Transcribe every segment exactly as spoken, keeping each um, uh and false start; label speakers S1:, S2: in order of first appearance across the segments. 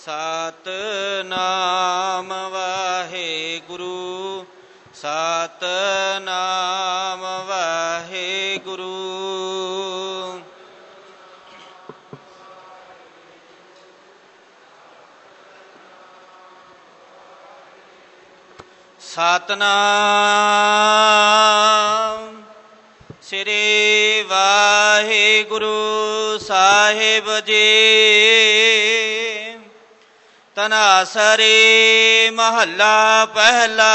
S1: ਸਤਿਨਾਮ ਵਾਹਿਗੁਰੂ ਸਤਿਨਾਮ ਵਾਹਿਗੁਰੂ। ਸਤਿਨਾਮ ਸ੍ਰੀ ਵਾਹਿਗੁਰੂ ਸਾਹਿਬ ਜੀ। ਧਨਾਸਰੀ ਮਹੱਲਾ ਪਹਿਲਾ।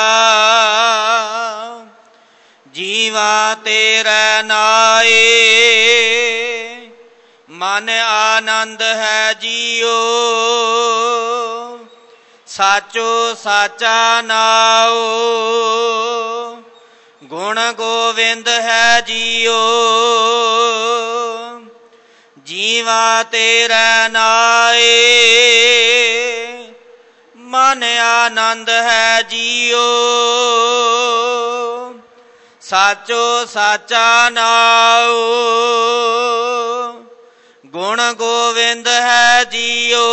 S1: ਜੀਵਾ ਤੇਰੇ ਨਾਏ ਮਨ ਆਨੰਦ ਹੈ ਜੀਓ। ਸਾਚੋ ਸਾਚਾ ਨਾਉ ਗੁਣ ਗੋਵਿੰਦ ਹੈ ਜੀਓ। ਜੀਵਾ ਤੇਰੇ ਨਾਏ ਮਨ ਆਨੰਦ ਹੈ ਜੀਓ। ਸਾਚੋ ਸਾਚਾ ਨਾਉ ਗੁਣ ਗੋਵਿੰਦ ਹੈ ਜੀਓ।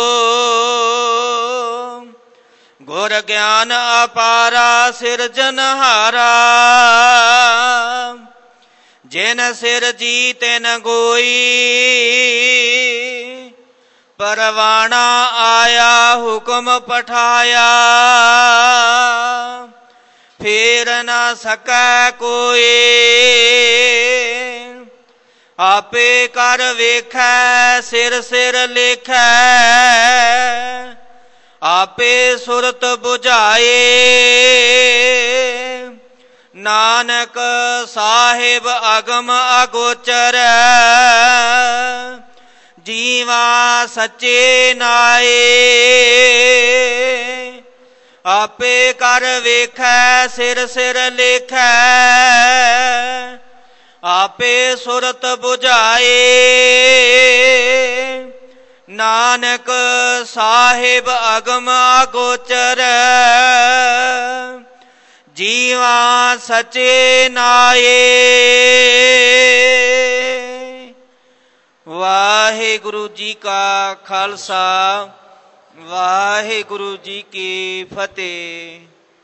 S1: ਗੁਰ ਗਿਆਨ ਅਪਾਰਾ ਸਿਰਜਨਹਾਰਾ। ਜਿਨ ਸਿਰਜੀ ਤਿਨ ਗੋਈ। ਪਰਵਾਣਾ ਆਇਆ ਹੁਕਮ ਪਠਾਇਆ। ਫੇਰ ਨਾ ਸਕੈ ਕੋਈ। ਆਪੇ ਕਰ ਵੇਖੈ ਸਿਰ ਸਿਰ ਲੇਖੈ। ਆਪੇ ਸੁਰਤ ਬੁਝਾਏ। ਨਾਨਕ ਸਾਹਿਬ ਅਗਮ ਅਗੋਚਰ। ਜੀਵਾ ਸੱਚੇ ਨਾਏ। ਆਪੇ ਕਰ ਵੇਖੈ ਸਿਰ ਸਿਰ ਲੇਖੈ। ਆਪੇ ਸੁਰਤ ਬੁਝਾਏ। ਨਾਨਕ ਸਾਹਿਬ ਅਗਮ ਅਗੋਚਰ। ਜੀਵਾ ਸੱਚੇ ਨਾਏ। ਵਾਹਿਗੁਰੂ ਜੀ ਕਾ ਖਾਲਸਾ ਵਾਹਿਗੁਰੂ ਜੀ ਕੀ ਫਤਿਹ।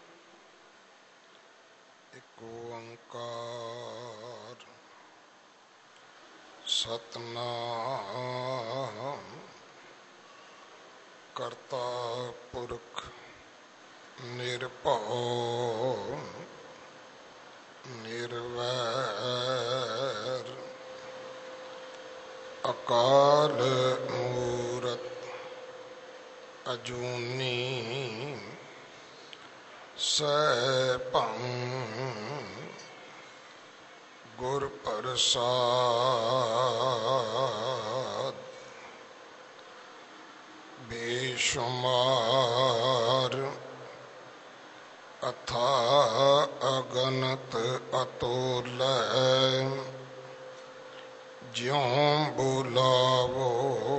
S2: ਇੱਕ ਓੰਕਾਰ ਸਤਿਨਾਮ ਕਰਤਾ ਪੁਰਖ ਨਿਰਭਉ ਨਿਰਵੈਰ ਅਕਾਲ ਮੂਰਤ ਅਜੂਨੀ ਸੈਭੰ ਗੁਰ ਪ੍ਰਸਾਦ ਬੇਸ਼ੁਮਾਰ ਅਥਾ ਅਗਨਤ ਅਤੁਲੈ। ਜਿਉ ਬੁਲਾਵੋ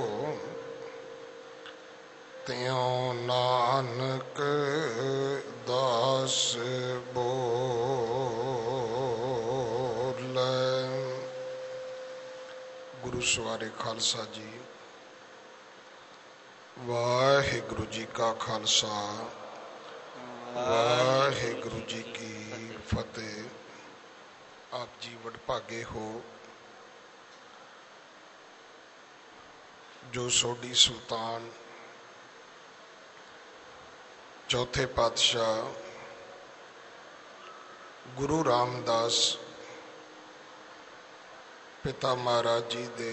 S2: ਤਿਉ ਨਾਨਕ ਦਾਸ ਬੋਲੇ। ਗੁਰੂ ਸਵਾਰੇ ਖਾਲਸਾ ਜੀ। ਵਾਹਿਗੁਰੂ ਜੀ ਕਾ ਖਾਲਸਾ ਵਾਹਿਗੁਰੂ ਜੀ ਕੀ ਫਤਿਹ। ਆਪ ਜੀ ਵਡਭਾਗੇ ਹੋ ਜੋ ਸੋਢੀ ਸੁਲਤਾਨ ਚੌਥੇ ਪਾਤਸ਼ਾਹ ਗੁਰੂ ਰਾਮਦਾਸ ਪਿਤਾ ਮਹਾਰਾਜ ਜੀ ਦੇ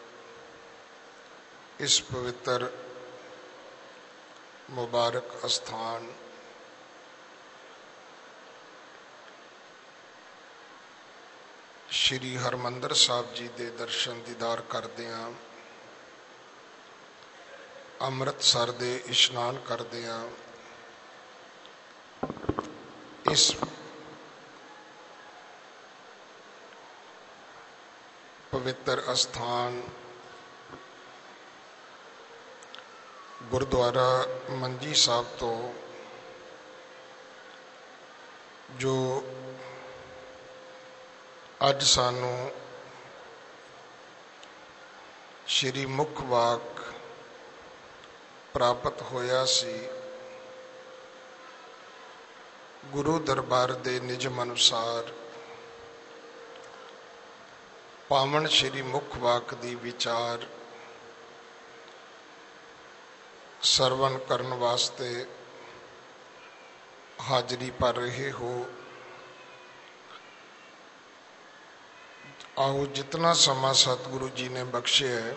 S2: ਇਸ ਪਵਿੱਤਰ ਮੁਬਾਰਕ ਅਸਥਾਨ ਸ਼੍ਰੀ ਹਰਿਮੰਦਰ ਸਾਹਿਬ ਜੀ ਦੇ ਦਰਸ਼ਨ ਦੀਦਾਰ ਕਰਦਿਆਂ ਅੰਮ੍ਰਿਤਸਰ ਦੇ ਇਸ਼ਨਾਨ ਕਰਦਿਆਂ ਇਸ ਪਵਿੱਤਰ ਅਸਥਾਨ ਗੁਰਦੁਆਰਾ ਮੰਜੀ ਸਾਹਿਬ ਤੋਂ ਜੋ ਅੱਜ ਸਾਨੂੰ ਸ਼੍ਰੀ ਮੁੱਖ ਵਾਕ ਪ੍ਰਾਪਤ ਹੋਇਆ ਸੀ ਗੁਰੂ ਦਰਬਾਰ ਦੇ ਨਿਯਮ ਅਨੁਸਾਰ ਪਾਵਨ ਸ਼੍ਰੀ ਮੁਖ ਵਾਕ ਦੀ ਵਿਚਾਰ ਸਰਵਨ ਕਰਨ ਵਾਸਤੇ ਹਾਜ਼ਰੀ ਭਰ ਰਹੇ ਹੋ। ਆਓ ਜਿਤਨਾ ਸਮਾਂ ਸਤਿਗੁਰੂ ਜੀ ਨੇ ਬਖਸ਼ਿਆ ਹੈ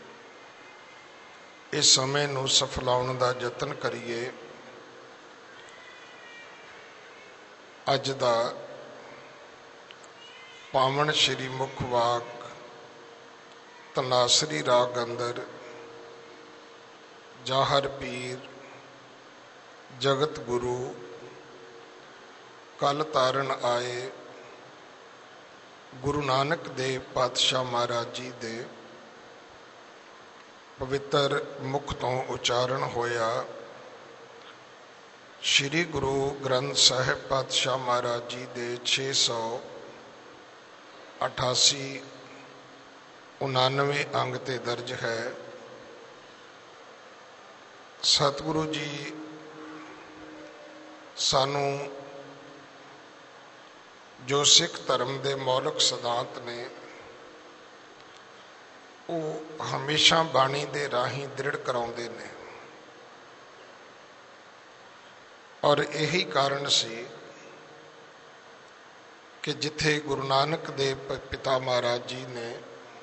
S2: ਇਸ ਸਮੇਂ ਨੂੰ ਸਫਲਾਉਣ ਦਾ ਯਤਨ ਕਰੀਏ। ਅੱਜ ਦਾ ਪਾਵਨ ਸ਼੍ਰੀ ਮੁਖ ਵਾਕ ਤਨਾਸਰੀ ਰਾਗ ਅੰਦਰ ਜਾਹਰ ਪੀਰ ਜਗਤ ਗੁਰੂ ਕਲ ਤਾਰਨ ਆਏ ਗੁਰੂ ਨਾਨਕ ਦੇਵ ਪਾਤਸ਼ਾਹ ਮਹਾਰਾਜ ਜੀ ਦੇ ਪਵਿੱਤਰ ਮੁਖ ਤੋਂ ਉਚਾਰਨ ਹੋਇਆ। ਸ਼੍ਰੀ ਗੁਰੂ ਗ੍ਰੰਥ ਸਾਹਿਬ ਪਾਤਸ਼ਾਹ ਮਹਾਰਾਜ ਜੀ ਦੇ ਛੇ ਸੌ ਅਠਾਸੀ ਉਨਾਨਵੇਂ ਅੰਗ ਤੇ ਦਰਜ ਹੈ। ਸਤਿਗੁਰੂ ਜੀ ਸਾਨੂੰ ਜੋ ਸਿੱਖ ਧਰਮ ਦੇ ਮੌਲਿਕ ਸਿਧਾਂਤ ਨੇ ਉਹ ਹਮੇਸ਼ਾ ਬਾਣੀ ਦੇ ਰਾਹੀਂ ਦ੍ਰਿੜ ਕਰਾਉਂਦੇ ਨੇ ਔਰ ਇਹੀ ਕਾਰਨ ਸੀ ਕਿ ਜਿੱਥੇ ਗੁਰੂ ਨਾਨਕ ਦੇਵ ਪਿਤਾ ਮਹਾਰਾਜ ਜੀ ਨੇ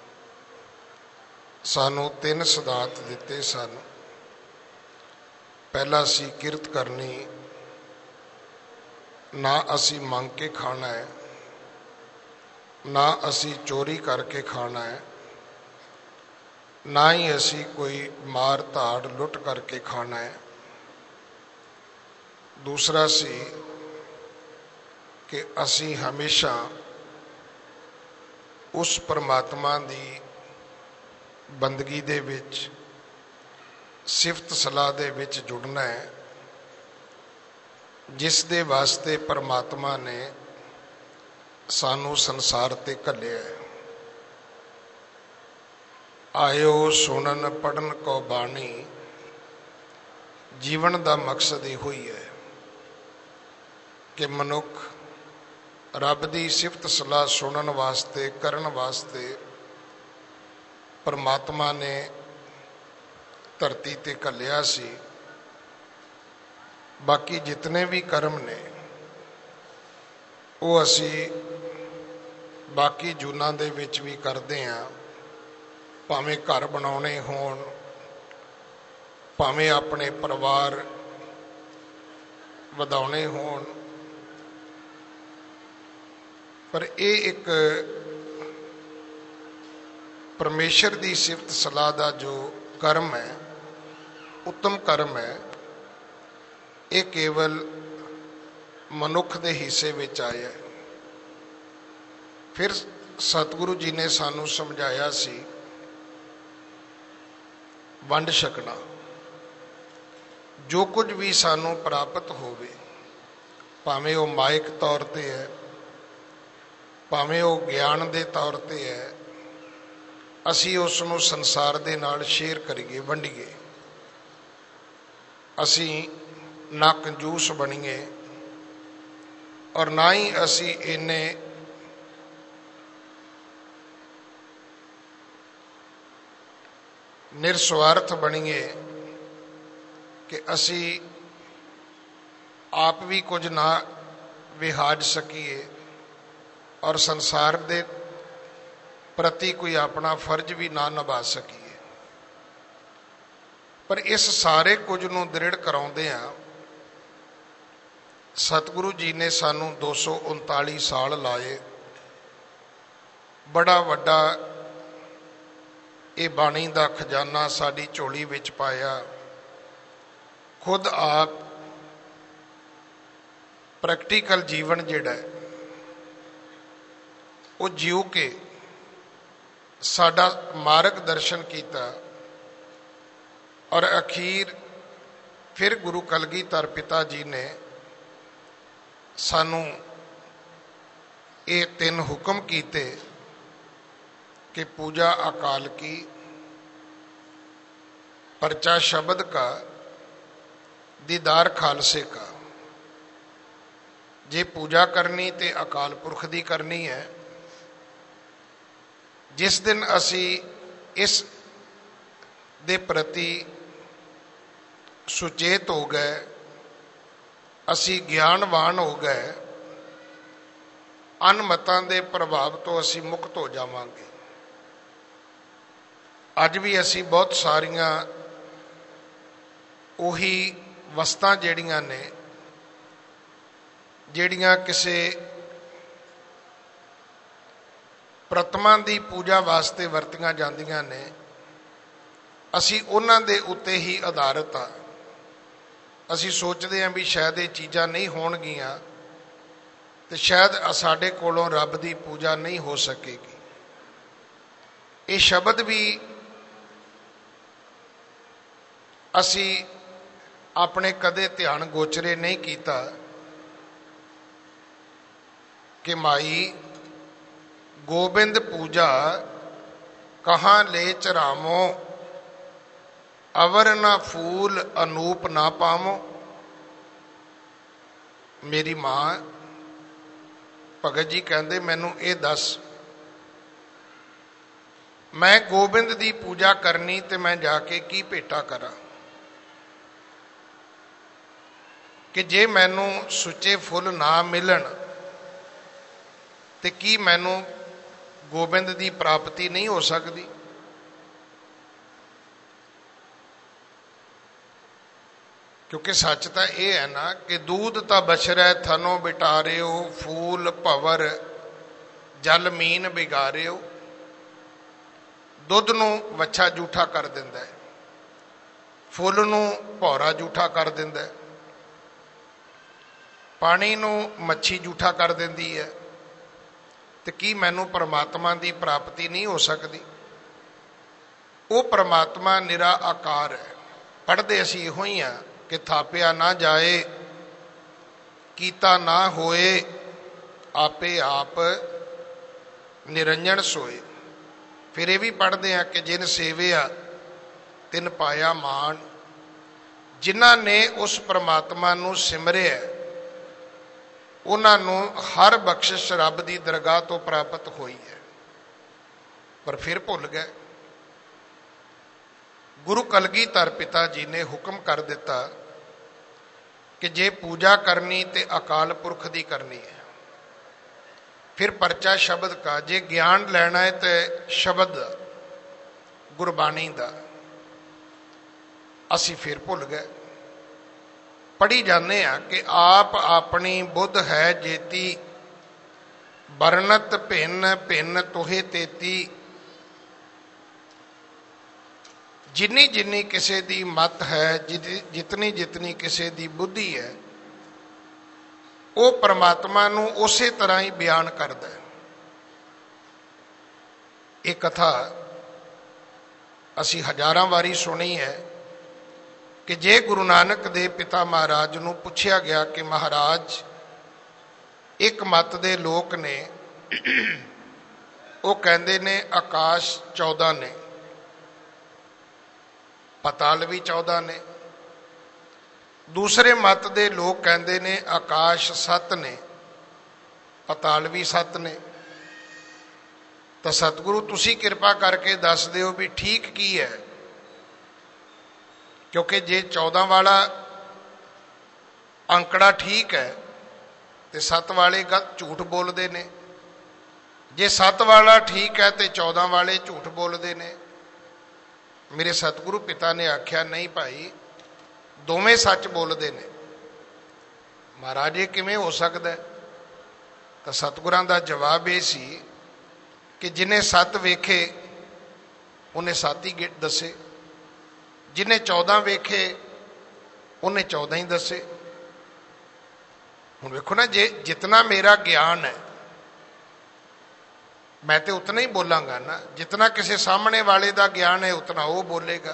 S2: ਸਾਨੂੰ ਤਿੰਨ ਸਿਧਾਂਤ ਦਿੱਤੇ ਸਨ। ਪਹਿਲਾ ਸੀ ਕਿਰਤ ਕਰਨੀ, ਨਾ ਅਸੀਂ ਮੰਗ ਕੇ ਖਾਣਾ ਹੈ, ਨਾ ਅਸੀਂ ਚੋਰੀ ਕਰਕੇ ਖਾਣਾ ਹੈ, ਨਾ ਹੀ ਅਸੀਂ ਕੋਈ ਮਾਰ ਧਾੜ ਲੁੱਟ ਕਰਕੇ ਖਾਣਾ ਹੈ। ਦੂਸਰਾ ਸੀ ਕਿ ਅਸੀਂ ਹਮੇਸ਼ਾ ਉਸ ਪਰਮਾਤਮਾ ਦੀ ਬੰਦਗੀ ਦੇ ਵਿੱਚ ਸਿਫਤ ਸਲਾਹ ਦੇ ਵਿੱਚ ਜੁੜਨਾ ਹੈ ਜਿਸ ਦੇ ਵਾਸਤੇ ਪਰਮਾਤਮਾ ਨੇ ਸਾਨੂੰ ਸੰਸਾਰ ਤੇ ਘੱਲਿਆ ਹੈ। ਆਇਓ ਸੁਣਨ ਪੜਨ ਕੋ ਬਾਣੀ, ਜੀਵਨ ਦਾ ਮਕਸਦ ਇਹੋ ਹੀ ਹੈ ਕਿ ਮਨੁੱਖ ਰੱਬ ਦੀ ਸਿਫਤ ਸਲਾਹ ਸੁਣਨ ਵਾਸਤੇ ਕਰਨ ਵਾਸਤੇ ਪਰਮਾਤਮਾ ਨੇ ਧਰਤੀ ਤੇ ਘੱਲਿਆ ਸੀ। ਬਾਕੀ ਜਿਤਨੇ ਵੀ ਕਰਮ ਨੇ ਉਹ ਅਸੀਂ ਬਾਕੀ ਜੂਨਾਂ ਦੇ ਵਿੱਚ ਵੀ ਕਰਦੇ ਹਾਂ, ਭਾਵੇਂ ਘਰ ਬਣਾਉਣੇ ਹੋਣ, ਭਾਵੇਂ ਆਪਣੇ ਪਰਿਵਾਰ ਵਧਾਉਣੇ ਹੋਣ, ਪਰ ਇਹ ਇੱਕ ਪਰਮੇਸ਼ਰ ਦੀ ਸਿਫਤ ਸਲਾਹ ਦਾ ਜੋ ਕਰਮ ਹੈ, ਉੱਤਮ ਕਰਮ ਹੈ, ਇਹ ਕੇਵਲ ਮਨੁੱਖ ਦੇ ਹਿੱਸੇ ਵਿੱਚ ਆਇਆ ਹੈ। ਫਿਰ ਸਤਿਗੁਰੂ ਜੀ ਨੇ ਸਾਨੂੰ ਸਮਝਾਇਆ ਸੀ ਵੰਡ ਛਕਣਾ। ਜੋ ਕੁਝ ਵੀ ਸਾਨੂੰ ਪ੍ਰਾਪਤ ਹੋਵੇ, ਭਾਵੇਂ ਉਹ ਮਾਇਕ ਤੌਰ ਤੇ ਹੈ, ਭਾਵੇਂ ਉਹ ਗਿਆਨ ਦੇ ਤੌਰ ਤੇ ਹੈ, ਅਸੀਂ ਉਸ ਨੂੰ ਸੰਸਾਰ ਦੇ ਨਾਲ ਸ਼ੇਅਰ ਕਰੀਏ, ਵੰਡੀਏ। ਅਸੀਂ ਨਾ ਕੰਜੂਸ ਬਣੀਏ ਔਰ ਨਾ ਹੀ ਅਸੀਂ ਇੰਨੇ ਨਿਰਸਵਾਰਥ ਬਣੀਏ ਕਿ ਅਸੀਂ ਆਪ ਵੀ ਕੁਝ ਨਾ ਵਿਹਾਜ ਸਕੀਏ ਔਰ ਸੰਸਾਰ ਦੇ ਪ੍ਰਤੀ ਕੋਈ ਆਪਣਾ ਫਰਜ਼ ਵੀ ਨਾ ਨਿਭਾ ਸਕੀਏ। ਪਰ ਇਸ ਸਾਰੇ ਕੁਝ ਨੂੰ ਦ੍ਰਿੜ ਕਰਾਉਂਦੇ ਆ ਸਤਿਗੁਰੂ ਜੀ ਨੇ ਸਾਨੂੰ ਦੋ ਸੌ ਉਨਤਾਲੀ ਸਾਲ ਲਾਏ। ਬੜਾ ਵੱਡਾ ਇਹ ਬਾਣੀ ਦਾ ਖਜ਼ਾਨਾ ਸਾਡੀ ਝੋਲੀ ਵਿੱਚ ਪਾਇਆ। ਖੁਦ ਆਪ ਪ੍ਰੈਕਟੀਕਲ ਜੀਵਨ ਜਿਹੜਾ ਹੈ ਉਹ ਜਿਉ ਕੇ ਸਾਡਾ ਮਾਰਗ ਦਰਸ਼ਨ ਕੀਤਾ ਔਰ ਅਖੀਰ ਫਿਰ ਗੁਰੂ ਕਲਗੀਧਰ ਪਿਤਾ ਜੀ ਨੇ ਸਾਨੂੰ ਇਹ ਤਿੰਨ ਹੁਕਮ ਕੀਤੇ ਕਿ ਪੂਜਾ ਅਕਾਲ ਕੀ, परचा शब्द का, दीदार खालसे का। जे पूजा करनी ते अकाल पुरख दी करनी है। जिस दिन असी इस दे प्रति सुचेत हो गए, असी ज्ञानवान हो गए, अनमतां दे प्रभाव तो असी मुक्त हो जावांगे। अज भी असी बहुत सारियां उही वस्तां ਜਿਹੜੀਆਂ ने ਜਿਹੜੀਆਂ ਕਿਸੇ ਪ੍ਰਤਮਾ ਦੀ ਪੂਜਾ ਵਾਸਤੇ ਵਰਤੀਆਂ ਜਾਂਦੀਆਂ ਨੇ, ਅਸੀਂ ਉਹਨਾਂ ਦੇ ਉੱਤੇ ਹੀ ਆਧਾਰਿਤ ਆ। ਅਸੀਂ ਸੋਚਦੇ ਹਾਂ ਵੀ ਸ਼ਾਇਦ ਇਹ ਚੀਜ਼ਾਂ ਨਹੀਂ ਹੋਣਗੀਆਂ ਤੇ ਸ਼ਾਇਦ ਸਾਡੇ ਕੋਲੋਂ ਰੱਬ ਦੀ ਪੂਜਾ ਨਹੀਂ ਹੋ ਸਕੇਗੀ। ਇਹ ਸ਼ਬਦ ਵੀ ਅਸੀਂ ਆਪਣੇ ਕਦੇ ਧਿਆਨ ਗੋਚਰੇ ਨਹੀਂ ਕੀਤਾ कि माई गोबिंद पूजा कहाँ ले चरामो, अवर ना फूल अनूप ना पामो। मेरी मां भगत जी कहते मैनू ये दस, मैं गोबिंद दी पूजा करनी ते मैं जाके की भेटा करा कि जे मैनू सुचे फुल ना मिलन ते की मैनू गोबिंद दी प्राप्ति नहीं हो सकती। क्योंकि सच तो यह है ना कि दूध ता बछरै थनों बिटारियो, फूल भवर जल मीन बिगारियो। दुध नूं वच्छा जूठा कर दिंदा है, फुल नूं भौरा जूठा कर दिंदा है, पानी नूं मच्छी जूठा कर दिंदी है। तो की मैनू परमात्मा की प्राप्ति नहीं हो सकती? वो परमात्मा निरा आकार है। पढ़ते असी इहो ही हाँ कि थापिया ना जाए, कीता ना होए, आपे आप निरंजन सोए। फिर ये भी पढ़ते हैं कि जिन सेविया तिन पाया मान। जिन्हां ने उस परमात्मा नू सिमरिया उन्होंने हर बख्शिश रब की दरगाह तो प्राप्त हुई है, पर फिर भुल गए। गुरु कलगीधर पिता जी ने हुक्म कर दिता कि जे पूजा करनी ते अकाल पुरख की करनी है। फिर परचा शब्द का, जे ज्ञान लेना है तो शब्द गुरबाणी का। असी फिर भुल गए। पढ़ी जाने कि आप अपनी बुद्ध है जेती, बरनत भिन्न भिन्न तुहे तेती। जिन्नी जिन्नी किसी दी मत है, जितनी जितनी किसी दी बुद्धि है, वो परमात्मा नू उस तरह ही बयान करता है। ये कथा असी हजारां वारी सुनी है कि जे गुरु नानक दे पिता महाराज नू पुछया गया कि महाराज एक मत दे लोक ने, वो कहते ने आकाश चौदह ने, पताल भी चौदह ने। दूसरे मत दे लोग कहते ने आकाश सत्त ने, पताल भी सत्त ने। तो सतगुरु तुसी कृपा करके दस दिओ भी ठीक की है। क्योंकि जे चौदह वाला अंकड़ा ठीक है तो सत्त वाले गलत झूठ बोलते ने, जे सत्त वाला ठीक है तो चौदह वाले झूठ बोलते ने। मेरे सतगुरु पिता ने आख्या नहीं भाई, दोवें सच बोलते ने। महाराज ये किवें हो सकता है? तो सतगुरां दा जवाब ये सी कि जिन्हें सत्त वेखे उन्हें सत्त ही दसे, जिन्हें चौदह वेखे उन्हें चौदह ही दसे। हुण वेखो ना, जे जितना मेरा ज्ञान है मैं तो उतना ही बोलांगा ना, जितना किसी सामने वाले का ज्ञान है उतना वो बोलेगा।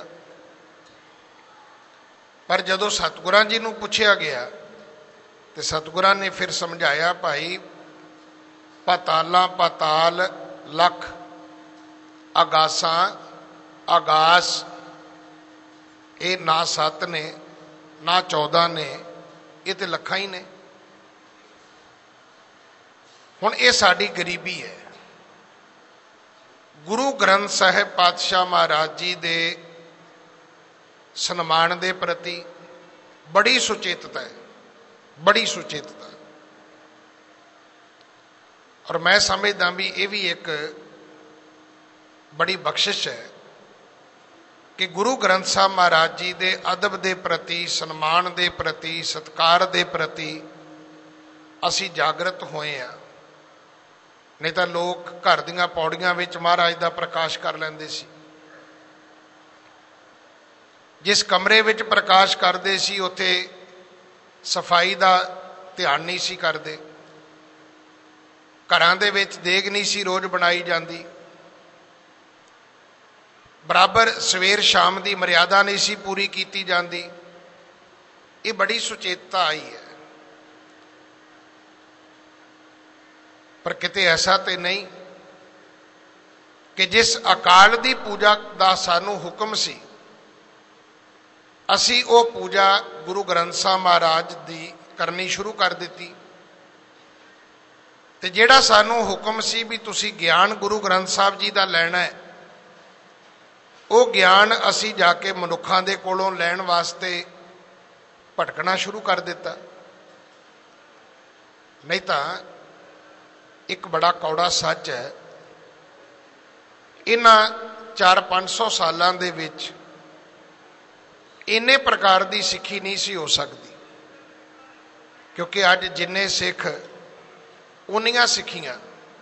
S2: पर जदों सतगुरां जी नूं पुछया गया तो सतगुरां ने फिर समझाया, भाई पताला पताल लख, आगासां आगास, ਇਹ ਨਾ ਸੱਤ ਨੇ ਨਾ ਚੌਦਾਂ ਨੇ, ਇਹ ਤੇ ਲੱਖਾਂ ਹੀ ਨੇ। ਹੁਣ ਇਹ ਸਾਡੀ ਗਰੀਬੀ ਹੈ। ਗੁਰੂ ਗ੍ਰੰਥ ਸਾਹਿਬ ਪਾਤਸ਼ਾਹ ਮਹਾਰਾਜ ਜੀ ਦੇ ਸਨਮਾਨ ਦੇ ਪ੍ਰਤੀ ਬੜੀ ਸੁਚੇਤਤਾ ਹੈ, ਬੜੀ ਸੁਚੇਤਤਾ। ਔਰ ਮੈਂ ਸਮਝਦਾ ਵੀ ਇਹ ਵੀ ਇੱਕ ਬੜੀ ਬਖਸ਼ਿਸ਼ ਹੈ ਕਿ ਗੁਰੂ ਗ੍ਰੰਥ ਸਾਹਿਬ ਮਹਾਰਾਜ ਜੀ ਦੇ ਅਦਬ ਦੇ ਪ੍ਰਤੀ, ਸਨਮਾਨ ਦੇ ਪ੍ਰਤੀ, ਸਤਿਕਾਰ ਦੇ ਪ੍ਰਤੀ ਅਸੀਂ ਜਾਗਰਤ ਹੋਏ ਹਾਂ। ਨਹੀਂ ਤਾਂ ਲੋਕ ਘਰ ਦੀਆਂ ਪੌੜੀਆਂ ਵਿੱਚ ਮਹਾਰਾਜ ਦਾ ਪ੍ਰਕਾਸ਼ ਕਰ ਲੈਂਦੇ ਸੀ। ਜਿਸ ਕਮਰੇ ਵਿੱਚ ਪ੍ਰਕਾਸ਼ ਕਰਦੇ ਸੀ ਉੱਥੇ ਸਫਾਈ ਦਾ ਧਿਆਨ ਨਹੀਂ ਸੀ ਕਰਦੇ। ਘਰਾਂ ਦੇ ਵਿੱਚ ਦੇਗ ਨਹੀਂ ਸੀ ਰੋਜ਼ ਬਣਾਈ ਜਾਂਦੀ। ਬਰਾਬਰ ਸਵੇਰ ਸ਼ਾਮ ਦੀ ਮਰਿਆਦਾ ਨਹੀਂ ਸੀ ਪੂਰੀ ਕੀਤੀ ਜਾਂਦੀ। ਇਹ ਬੜੀ ਸੁਚੇਤਤਾ ਆਈ ਹੈ। ਪਰ ਕਿਤੇ ਐਸਾ ਤੇ ਨਹੀਂ ਕਿ ਜਿਸ ਅਕਾਲ ਦੀ ਪੂਜਾ ਦਾ ਸਾਨੂੰ ਹੁਕਮ ਸੀ, ਅਸੀਂ ਉਹ ਪੂਜਾ ਗੁਰੂ ਗ੍ਰੰਥ ਸਾਹਿਬ ਮਹਾਰਾਜ ਦੀ ਕਰਨੀ ਸ਼ੁਰੂ ਕਰ ਦਿੱਤੀ। ਤੇ ਜਿਹੜਾ ਸਾਨੂੰ ਹੁਕਮ ਸੀ ਵੀ ਤੁਸੀਂ ਗਿਆਨ ਗੁਰੂ ਗ੍ਰੰਥ ਸਾਹਿਬ ਜੀ ਦਾ ਲੈਣਾ ਹੈ, ਉਹ ਗਿਆਨ ਅਸੀਂ ਜਾ ਕੇ ਮਨੁੱਖਾਂ ਦੇ ਕੋਲੋਂ ਲੈਣ ਵਾਸਤੇ ਭਟਕਣਾ ਸ਼ੁਰੂ ਕਰ ਦਿੱਤਾ। ਨਹੀਂ ਤਾਂ ਇੱਕ ਬੜਾ ਕੌੜਾ ਸੱਚ ਹੈ, ਇਹਨਾਂ ਚਾਰ ਪੰਜ ਸੌ ਸਾਲਾਂ ਦੇ ਵਿੱਚ ਇੰਨੇ ਪ੍ਰਕਾਰ ਦੀ ਸਿੱਖੀ ਨਹੀਂ ਸੀ ਹੋ ਸਕਦੀ, ਕਿਉਂਕਿ ਅੱਜ ਜਿੰਨੇ ਸਿੱਖ ਉਨੀਆਂ ਸਿੱਖੀਆਂ।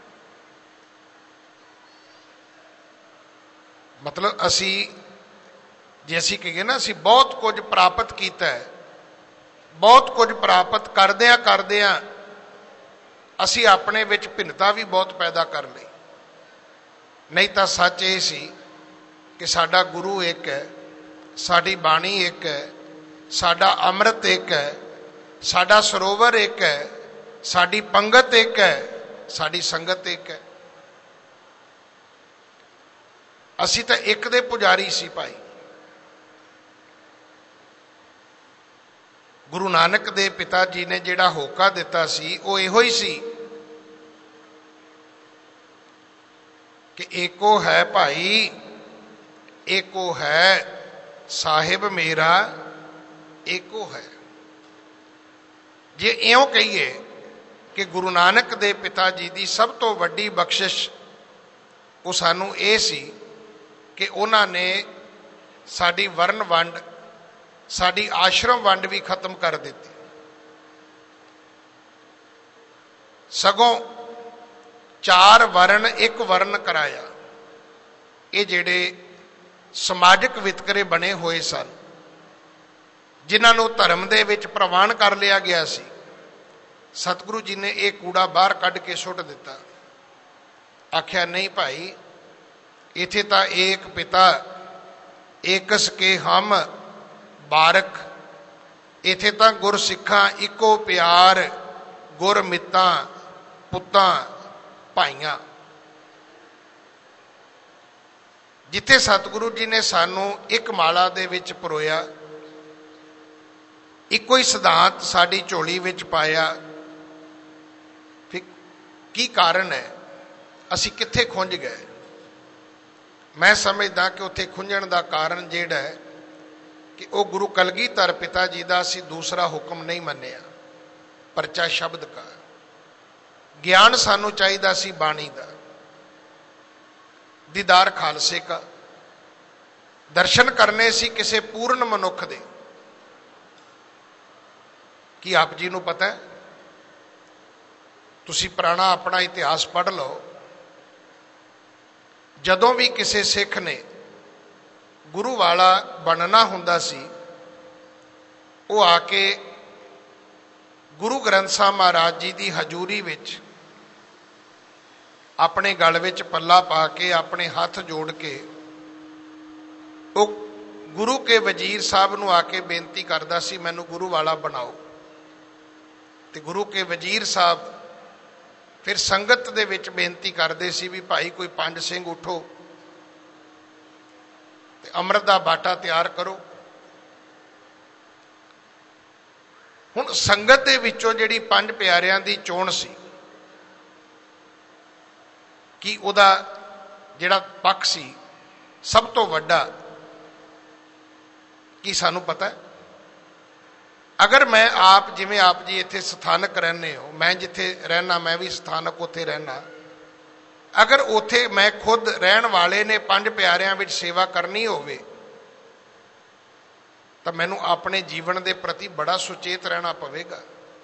S2: ਮਤਲਬ ਅਸੀਂ ਜੇ ਅਸੀਂ ਕਹੀਏ ਨਾ ਅਸੀਂ ਬਹੁਤ ਕੁਝ ਪ੍ਰਾਪਤ ਕੀਤਾ ਹੈ, ਬਹੁਤ ਕੁਝ ਪ੍ਰਾਪਤ ਕਰਦਿਆਂ ਕਰਦਿਆਂ ਅਸੀਂ ਆਪਣੇ ਵਿੱਚ ਭਿੰਨਤਾ ਵੀ ਬਹੁਤ ਪੈਦਾ ਕਰ ਲਈ। ਨਹੀਂ ਤਾਂ ਸੱਚ ਇਹ ਸੀ ਕਿ ਸਾਡਾ ਗੁਰੂ ਇੱਕ ਹੈ, ਸਾਡੀ ਬਾਣੀ ਇੱਕ ਹੈ, ਸਾਡਾ ਅੰਮ੍ਰਿਤ ਇੱਕ ਹੈ, ਸਾਡਾ ਸਰੋਵਰ ਇੱਕ ਹੈ, ਸਾਡੀ ਪੰਗਤ ਇੱਕ ਹੈ, ਸਾਡੀ ਸੰਗਤ ਇੱਕ ਹੈ। ਅਸੀਂ ਤਾਂ ਇੱਕ ਦੇ ਪੁਜਾਰੀ ਸੀ ਭਾਈ। ਗੁਰੂ ਨਾਨਕ ਦੇ ਪਿਤਾ ਜੀ ਨੇ ਜਿਹੜਾ ਹੋਕਾ ਦਿੱਤਾ ਸੀ ਉਹ ਇਹੋ ਹੀ ਸੀ ਕਿ ਏਕੋ ਹੈ ਭਾਈ, ਏਕੋ ਹੈ ਸਾਹਿਬ ਮੇਰਾ, ਏਕੋ ਹੈ। ਜੇ ਇਉਂ ਕਹੀਏ ਕਿ ਗੁਰੂ ਨਾਨਕ ਦੇ ਪਿਤਾ ਜੀ ਦੀ ਸਭ ਤੋਂ ਵੱਡੀ ਬਖਸ਼ਿਸ਼ ਉਹ ਸਾਨੂੰ ਇਹ ਸੀ ਕਿ ਉਹਨਾਂ ਨੇ ਸਾਡੀ ਵਰਨ ਵੰਡ, ਸਾਡੀ ਆਸ਼ਰਮ ਵੰਡ ਵੀ ਖਤਮ ਕਰ ਦਿੱਤੀ। ਸਗੋਂ ਚਾਰ ਵਰਨ ਇੱਕ ਵਰਨ ਕਰਾਇਆ। ਇਹ ਜਿਹੜੇ ਸਮਾਜਿਕ ਵਿਤਕਰੇ ਬਣੇ ਹੋਏ ਸਨ, ਜਿਨ੍ਹਾਂ ਨੂੰ ਧਰਮ ਦੇ ਵਿੱਚ ਪ੍ਰਵਾਨ ਕਰ ਲਿਆ ਗਿਆ ਸੀ, ਸਤਿਗੁਰੂ ਜੀ ਨੇ ਇਹ ਕੂੜਾ ਬਾਹਰ ਕੱਢ ਕੇ ਸੁੱਟ ਦਿੱਤਾ। ਆਖਿਆ ਨਹੀਂ ਭਾਈ, ਇੱਥੇ ਤਾਂ ਏਕ ਪਿਤਾ ਏਕਸ ਕੇ ਹਮ ਬਾਰਕ, ਇੱਥੇ ਤਾਂ ਗੁਰ ਸਿੱਖਾਂ ਇੱਕੋ ਪਿਆਰ, ਗੁਰ ਮਿੱਤਾਂ ਪੁੱਤਾਂ ਭਾਈਆਂ। ਜਿੱਥੇ ਸਤਿਗੁਰੂ ਜੀ ਨੇ ਸਾਨੂੰ ਇੱਕ ਮਾਲਾ ਦੇ ਵਿੱਚ ਪਰੋਇਆ, ਇੱਕੋ ਹੀ ਸਿਧਾਂਤ ਸਾਡੀ ਝੋਲੀ ਵਿੱਚ ਪਾਇਆ, ਫਿਰ ਕੀ ਕਾਰਨ ਹੈ? ਅਸੀਂ ਕਿੱਥੇ ਖੁੰਝ ਗਏ? ਮੈਂ ਸਮਝਦਾ ਕਿ ਉੱਥੇ ਖੁੰਝਣ ਦਾ ਕਾਰਨ ਜਿਹੜਾ ਹੈ ਕਿ ਉਹ ਗੁਰੂ ਕਲਗੀਧਰ ਪਿਤਾ ਜੀ ਦਾ ਅਸੀਂ ਦੂਸਰਾ ਹੁਕਮ ਨਹੀਂ ਮੰਨਿਆ, ਪਰਚਾ ਸ਼ਬਦ ਕਾ। ਗਿਆਨ ਸਾਨੂੰ ਚਾਹੀਦਾ ਸੀ ਬਾਣੀ ਦਾ, ਦੀਦਾਰ ਖਾਲਸੇ ਕਾ। ਦਰਸ਼ਨ ਕਰਨੇ ਸੀ ਕਿਸੇ ਪੂਰਨ ਮਨੁੱਖ ਦੇ। ਕੀ ਆਪ ਜੀ ਨੂੰ ਪਤਾ ਹੈ? ਤੁਸੀਂ ਪੁਰਾਣਾ ਆਪਣਾ ਇਤਿਹਾਸ ਪੜ੍ਹ ਲਓ। ਜਦੋਂ ਵੀ ਕਿਸੇ ਸਿੱਖ ਨੇ ਗੁਰੂ ਵਾਲਾ ਬਣਨਾ ਹੁੰਦਾ ਸੀ, ਉਹ ਆ ਕੇ ਗੁਰੂ ਗ੍ਰੰਥ ਸਾਹਿਬ ਮਹਾਰਾਜ ਜੀ ਦੀ ਹਜ਼ੂਰੀ ਵਿੱਚ ਆਪਣੇ ਗਲ ਵਿੱਚ ਪੱਲਾ ਪਾ ਕੇ, ਆਪਣੇ ਹੱਥ ਜੋੜ ਕੇ ਉਹ ਗੁਰੂ ਕੇ ਵਜ਼ੀਰ ਸਾਹਿਬ ਨੂੰ ਆ ਕੇ ਬੇਨਤੀ ਕਰਦਾ ਸੀ, ਮੈਨੂੰ ਗੁਰੂ ਵਾਲਾ ਬਣਾਓ। ਤੇ ਗੁਰੂ ਕੇ ਵਜ਼ੀਰ ਸਾਹਿਬ ਫਿਰ ਸੰਗਤ ਦੇ ਵਿੱਚ ਬੇਨਤੀ ਕਰਦੇ ਸੀ ਵੀ ਭਾਈ ਕੋਈ ਪੰਜ ਸਿੰਘ ਉਠੋ ਤੇ ਅੰਮ੍ਰਿਤ ਦਾ ਬਾਟਾ ਤਿਆਰ ਕਰੋ, ਹੁਣ ਸੰਗਤ ਦੇ ਵਿੱਚੋਂ ਜਿਹੜੀ ਪੰਜ ਪਿਆਰਿਆਂ ਦੀ ਚੋਣ ਸੀ, ਕਿ ਉਹਦਾ ਜਿਹੜਾ ਪੱਖ ਸੀ ਸਭ ਤੋਂ ਵੱਡਾ, ਕੀ ਸਾਨੂੰ ਪਤਾ ਹੈ? ਅਗਰ ਮੈਂ ਆਪ, ਜਿਵੇਂ ਆਪ ਜੀ ਇੱਥੇ ਸਥਾਨਕ ਰਹਿੰਦੇ ਹੋ, ਮੈਂ ਜਿੱਥੇ ਰਹਿਣਾ ਮੈਂ ਵੀ ਸਥਾਨਕ ਉੱਥੇ ਰਹਿਣਾ, ਅਗਰ ਉੱਥੇ ਮੈਂ ਖੁਦ ਰਹਿਣ ਵਾਲੇ ਨੇ ਪੰਜ ਪਿਆਰਿਆਂ ਵਿੱਚ ਸੇਵਾ ਕਰਨੀ ਹੋਵੇ ਤਾਂ ਮੈਨੂੰ ਆਪਣੇ ਜੀਵਨ ਦੇ ਪ੍ਰਤੀ ਬੜਾ ਸੁਚੇਤ ਰਹਿਣਾ ਪਵੇਗਾ।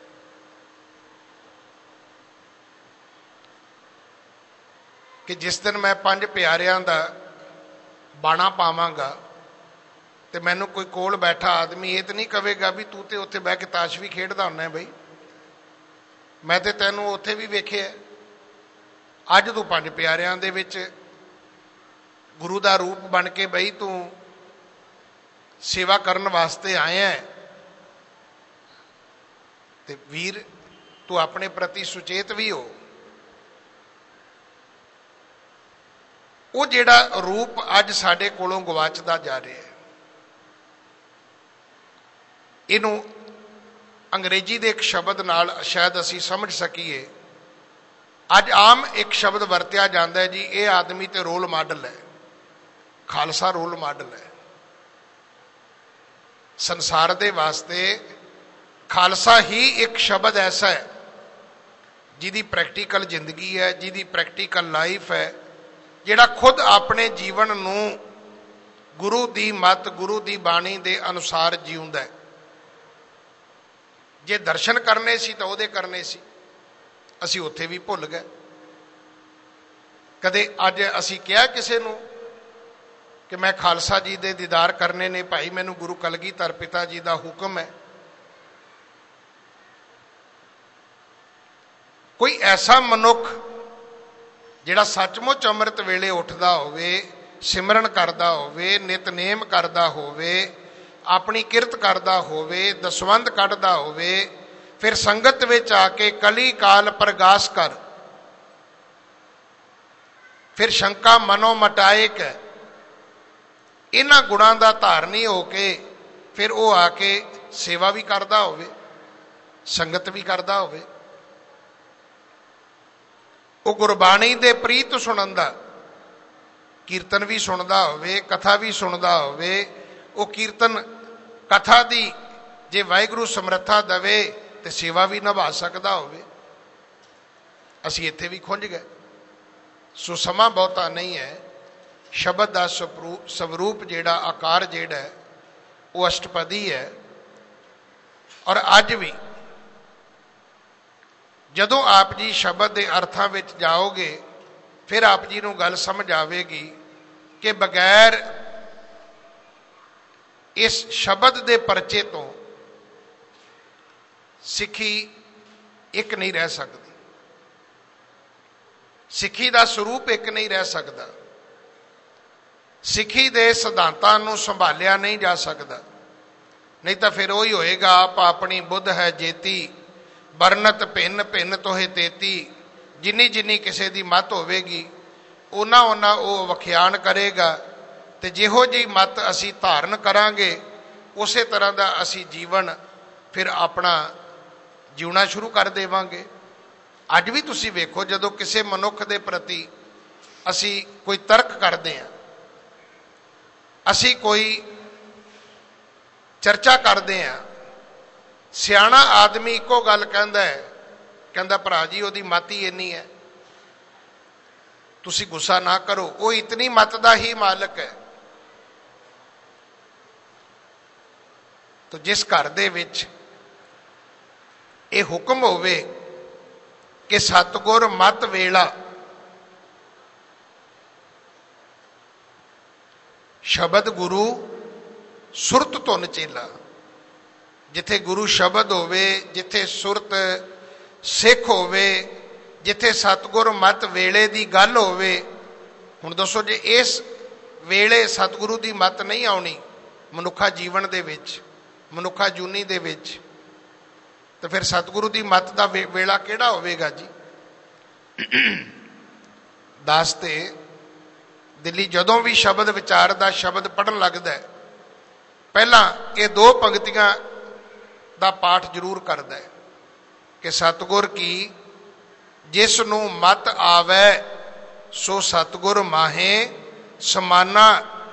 S2: ਕਿ ਜਿਸ ਦਿਨ ਮੈਂ ਪੰਜ ਪਿਆਰਿਆਂ ਦਾ ਬਾਣਾ ਪਾਵਾਂਗਾ ਤੇ ਮੈਨੂੰ ਕੋਈ ਕੋਲ ਬੈਠਾ ਆਦਮੀ ਇਹ ਤਾਂ ਨਹੀਂ ਕਹੇਗਾ ਵੀ ਤੂੰ ਤੇ ਉੱਥੇ ਬਹਿ ਕੇ ਤਾਸ਼ ਵੀ ਖੇਡਦਾ ਹੁੰਦਾ ਬਈ, ਮੈਂ ਤੇ ਤੈਨੂੰ ਉੱਥੇ ਵੀ ਵੇਖਿਆ, ਅੱਜ ਤੂੰ ਪੰਜ ਪਿਆਰਿਆਂ ਦੇ ਵਿੱਚ ਗੁਰੂ ਦਾ ਰੂਪ ਬਣ ਕੇ ਬਈ ਤੂੰ ਸੇਵਾ ਕਰਨ ਵਾਸਤੇ ਆਇਆ, ਤੇ ਵੀਰ ਤੂੰ ਆਪਣੇ ਪ੍ਰਤੀ ਸੁਚੇਤ ਵੀ ਹੋ। ਉਹ ਜਿਹੜਾ ਰੂਪ ਅੱਜ ਸਾਡੇ ਕੋਲੋਂ ਗਵਾਚਦਾ ਜਾ ਰਿਹਾ ਹੈ, ਇਹਨੂੰ ਅੰਗਰੇਜ਼ੀ ਦੇ ਇੱਕ ਸ਼ਬਦ ਨਾਲ ਸ਼ਾਇਦ ਅਸੀਂ ਸਮਝ ਸਕੀਏ। ਅੱਜ ਆਮ ਇੱਕ ਸ਼ਬਦ ਵਰਤਿਆ ਜਾਂਦਾ ਹੈ ਜੀ, ਇਹ ਆਦਮੀ ਤੇ ਰੋਲ ਮਾਡਲ ਹੈ, ਖਾਲਸਾ ਰੋਲ ਮਾਡਲ ਹੈ। ਸੰਸਾਰ ਦੇ ਵਾਸਤੇ ਖਾਲਸਾ ਹੀ ਇੱਕ ਸ਼ਬਦ ਐਸਾ ਹੈ ਜਿਹਦੀ ਪ੍ਰੈਕਟੀਕਲ ਜ਼ਿੰਦਗੀ ਹੈ, ਜਿਹਦੀ ਪ੍ਰੈਕਟੀਕਲ ਲਾਈਫ ਹੈ, ਜਿਹੜਾ ਖੁਦ ਆਪਣੇ ਜੀਵਨ ਨੂੰ ਗੁਰੂ ਦੀ ਮੱਤ, ਗੁਰੂ ਦੀ ਬਾਣੀ ਦੇ ਅਨੁਸਾਰ ਜਿਉਂਦਾ ਹੈ। ਜੇ ਦਰਸ਼ਨ ਕਰਨੇ ਸੀ ਤਾਂ ਉਹਦੇ ਕਰਨੇ ਸੀ, ਅਸੀਂ ਉੱਥੇ ਵੀ ਭੁੱਲ ਗਏ। ਕਦੇ ਅੱਜ ਅਸੀਂ ਕਿਹਾ ਕਿਸੇ ਨੂੰ ਕਿ ਮੈਂ ਖਾਲਸਾ ਜੀ ਦੇ ਦੀਦਾਰ ਕਰਨੇ ਨੇ, ਭਾਈ ਮੈਨੂੰ ਗੁਰੂ ਕਲਗੀਧਰ ਪਿਤਾ ਜੀ ਦਾ ਹੁਕਮ ਹੈ। ਕੋਈ ਐਸਾ ਮਨੁੱਖ ਜਿਹੜਾ ਸੱਚਮੁੱਚ ਅੰਮ੍ਰਿਤ ਵੇਲੇ ਉੱਠਦਾ ਹੋਵੇ, ਸਿਮਰਨ ਕਰਦਾ ਹੋਵੇ, ਨਿਤਨੇਮ ਕਰਦਾ ਹੋਵੇ, ਆਪਣੀ ਕਿਰਤ ਕਰਦਾ ਹੋਵੇ, ਦਸਵੰਧ ਕੱਢਦਾ ਹੋਵੇ, ਫਿਰ ਸੰਗਤ ਵਿੱਚ ਆ ਕੇ ਕਲੀ ਕਾਲ ਪ੍ਰਗਾਸ ਕਰ, ਫਿਰ ਸ਼ੰਕਾ ਮਨੋ ਮਟਾਇਕ, ਇਹਨਾਂ ਗੁਣਾਂ ਦਾ ਧਾਰਨੀ ਹੋ ਕੇ ਫਿਰ ਉਹ ਆ ਕੇ ਸੇਵਾ ਵੀ ਕਰਦਾ ਹੋਵੇ, ਸੰਗਤ ਵੀ ਕਰਦਾ ਹੋਵੇ, ਉਹ ਗੁਰਬਾਣੀ ਦੇ ਪ੍ਰੀਤ ਸੁਣਨ ਦਾ, ਕੀਰਤਨ ਵੀ ਸੁਣਦਾ ਹੋਵੇ, ਕਥਾ ਵੀ ਸੁਣਦਾ ਹੋਵੇ, ਉਹ ਕੀਰਤਨ ਕਥਾ ਦੀ ਜੇ ਵਾਹਿਗੁਰੂ ਸਮਰੱਥਾ ਦੇਵੇ ਤੇ ਸੇਵਾ ਵੀ ਨਿਭਾ ਸਕਦਾ ਹੋਵੇ। ਅਸੀਂ ਇੱਥੇ ਵੀ ਖੁੰਝ ਗਏ। ਸੋ ਸਮਾਂ ਬਹੁਤਾ ਨਹੀਂ ਹੈ। ਸ਼ਬਦ ਦਾ ਸਵਰੂਪ ਜਿਹੜਾ, ਆਕਾਰ ਜਿਹੜਾ ਉਹ ਅਸ਼ਟਪਦੀ ਹੈ। ਔਰ ਅੱਜ ਵੀ ਜਦੋਂ ਆਪ ਜੀ ਸ਼ਬਦ ਦੇ ਅਰਥਾਂ ਵਿੱਚ ਜਾਓਗੇ ਫਿਰ ਆਪ ਜੀ ਨੂੰ ਗੱਲ ਸਮਝ ਆਵੇਗੀ ਕਿ ਬਗੈਰ ਇਸ ਸ਼ਬਦ ਦੇ ਪਰਚੇ ਤੋਂ ਸਿੱਖੀ ਇੱਕ ਨਹੀਂ ਰਹਿ ਸਕਦੀ, ਸਿੱਖੀ ਦਾ ਸਰੂਪ ਇੱਕ ਨਹੀਂ ਰਹਿ ਸਕਦਾ, ਸਿੱਖੀ ਦੇ ਸਿਧਾਂਤਾਂ ਨੂੰ ਸੰਭਾਲਿਆ ਨਹੀਂ ਜਾ ਸਕਦਾ। ਨਹੀਂ ਤਾਂ ਫਿਰ ਉਹੀ ਹੋਏਗਾ, ਆਪ ਆਪਣੀ ਬੁੱਧ ਹੈ ਜੇਤੀ, ਬਰਨਤ ਭਿੰਨ ਭਿੰਨ ਤੋਹੇ ਤੇਤੀ। ਜਿੰਨੀ ਜਿੰਨੀ ਕਿਸੇ ਦੀ ਮੱਤ ਹੋਵੇਗੀ ਉਹਨਾਂ ਉਹਨਾਂ ਉਹ ਵਖਿਆਨ ਕਰੇਗਾ, ਤੇ ਜਿਹੋ ਜਿਹੀ ਮੱਤ ਅਸੀਂ ਧਾਰਨ ਕਰਾਂਗੇ ਉਸੇ ਤਰ੍ਹਾਂ ਦਾ ਅਸੀਂ ਜੀਵਨ ਫਿਰ ਆਪਣਾ ਜਿਉਣਾ ਸ਼ੁਰੂ ਕਰ ਦੇਵਾਂਗੇ। ਅੱਜ ਵੀ ਤੁਸੀਂ ਵੇਖੋ, ਜਦੋਂ ਕਿਸੇ ਮਨੁੱਖ ਦੇ ਪ੍ਰਤੀ ਅਸੀਂ ਕੋਈ ਤਰਕ ਕਰਦੇ ਹਾਂ, ਅਸੀਂ ਕੋਈ ਚਰਚਾ ਕਰਦੇ ਹਾਂ, ਸਿਆਣਾ ਆਦਮੀ ਇੱਕੋ ਗੱਲ ਕਹਿੰਦਾ ਹੈ, ਕਹਿੰਦਾ ਭਰਾ ਜੀ ਉਹਦੀ ਮੱਤ ਹੀ ਇੰਨੀ ਹੈ, ਤੁਸੀਂ ਗੁੱਸਾ ਨਾ ਕਰੋ, ਉਹ ਇਤਨੀ ਮੱਤ ਦਾ ਹੀ ਮਾਲਕ ਹੈ। ਤੋ ਜਿਸ ਘਰ ਦੇ ਵਿੱਚ ਇਹ ਹੁਕਮ ਹੋਵੇ ਕਿ ਸਤਿਗੁਰ ਮਤ ਵੇਲਾ, ਸ਼ਬਦ ਗੁਰੂ ਸੁਰਤ ਧੁਨ ਚੇਲਾ, ਜਿੱਥੇ ਗੁਰੂ ਸ਼ਬਦ ਹੋਵੇ, ਜਿੱਥੇ ਸੁਰਤ ਸਿੱਖ ਹੋਵੇ, ਜਿੱਥੇ ਸਤਿਗੁਰ ਮਤ ਵੇਲੇ ਦੀ ਗੱਲ ਹੋਵੇ। ਹੁਣ ਦੱਸੋ, ਜੇ ਇਸ ਵੇਲੇ ਸਤਿਗੁਰੂ ਦੀ ਮਤ ਨਹੀਂ ਆਉਣੀ ਮਨੁੱਖਾ ਜੀਵਨ ਦੇ ਵਿੱਚ, ਮਨੁੱਖਾ ਜੂਨੀ ਦੇ ਵਿੱਚ, ਤਾਂ ਫਿਰ ਸਤਿਗੁਰੂ ਦੀ ਮਤ ਦਾ ਵੇਲਾ ਕਿਹੜਾ ਹੋਵੇਗਾ ਜੀ। ਦਾਸ ਤੇ ਦਿੱਲੀ ਜਦੋਂ ਵੀ ਸ਼ਬਦ ਵਿਚਾਰਦਾ, ਸ਼ਬਦ ਪੜ੍ਹਨ ਲੱਗਦਾ, ਪਹਿਲਾਂ ਇਹ ਦੋ ਪੰਕਤੀਆਂ ਦਾ ਪਾਠ ਜ਼ਰੂਰ ਕਰਦਾ ਹੈ ਕਿ ਸਤਿਗੁਰ ਕੀ ਜਿਸ ਨੂੰ ਮਤ ਆਵੈ ਸੋ ਸਤਿਗੁਰ ਮਾਹੇ ਸਮਾਨਾ।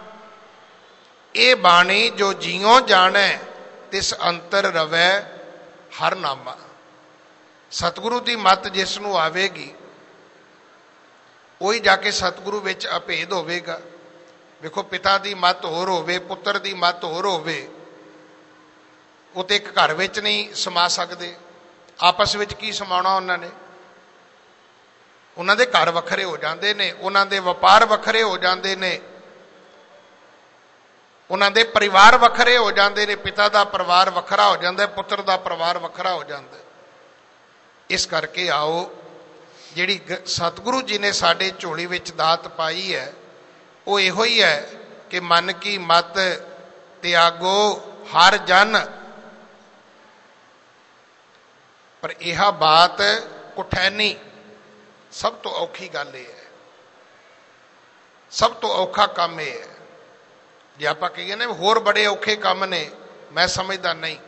S2: ਇਹ ਬਾਣੀ ਜੋ ਜਿਉ ਜਾਣੈ ਤਿਸ ਅੰਤਰ ਰਵੈ ਹਰ ਨਾਮਾ। ਸਤਿਗੁਰੂ ਦੀ ਮਤ ਜਿਸ ਨੂੰ ਆਵੇਗੀ ਉਹੀ ਜਾ ਕੇ ਸਤਿਗੁਰੂ ਵਿੱਚ ਅਭੇਦ ਹੋਵੇਗਾ। ਵੇਖੋ, ਪਿਤਾ ਦੀ ਮਤ ਹੋਰ ਹੋਵੇ, ਪੁੱਤਰ ਦੀ ਮਤ ਹੋਰ ਹੋਵੇ, ਉਹ ਤੇ ਇੱਕ ਘਰ ਵਿੱਚ ਨਹੀਂ ਸਮਾ ਸਕਦੇ। ਆਪਸ ਵਿੱਚ ਕੀ ਸਮਾਉਣਾ ਉਹਨਾਂ ਨੇ? ਉਹਨਾਂ ਦੇ ਘਰ ਵੱਖਰੇ ਹੋ ਜਾਂਦੇ ਨੇ, ਉਹਨਾਂ ਦੇ ਵਪਾਰ ਵੱਖਰੇ ਹੋ ਜਾਂਦੇ ਨੇ, ਉਹਨਾਂ ਦੇ ਪਰਿਵਾਰ ਵੱਖਰੇ ਹੋ ਜਾਂਦੇ ਨੇ। ਪਿਤਾ ਦਾ ਪਰਿਵਾਰ ਵੱਖਰਾ ਹੋ ਜਾਂਦਾ, ਪੁੱਤਰ ਦਾ ਪਰਿਵਾਰ ਵੱਖਰਾ ਹੋ ਜਾਂਦਾ। ਇਸ ਕਰਕੇ ਆਓ, ਜਿਹੜੀ ਸਤਿਗੁਰੂ ਜੀ ਨੇ ਸਾਡੇ ਝੋਲੀ ਵਿੱਚ ਦਾਤ ਪਾਈ ਹੈ ਉਹ ਇਹੋ ਹੀ ਹੈ ਕਿ ਮਨ ਕੀ ਮਤ ਤਿਆਗੋ ਹਰ ਜਨ। ਪਰ ਇਹ ਬਾਤ ਕੁਠੈਨੀ, ਸਭ ਤੋਂ ਔਖੀ ਗੱਲ ਇਹ ਹੈ, ਸਭ ਤੋਂ ਔਖਾ ਕੰਮ ਇਹ ਹੈ। ਜੇ ਆਪਾਂ ਕਹੀਏ ਨਾ ਹੋਰ ਬੜੇ ਔਖੇ ਕੰਮ ਨੇ, ਮੈਂ ਸਮਝਦਾ ਨਹੀਂ।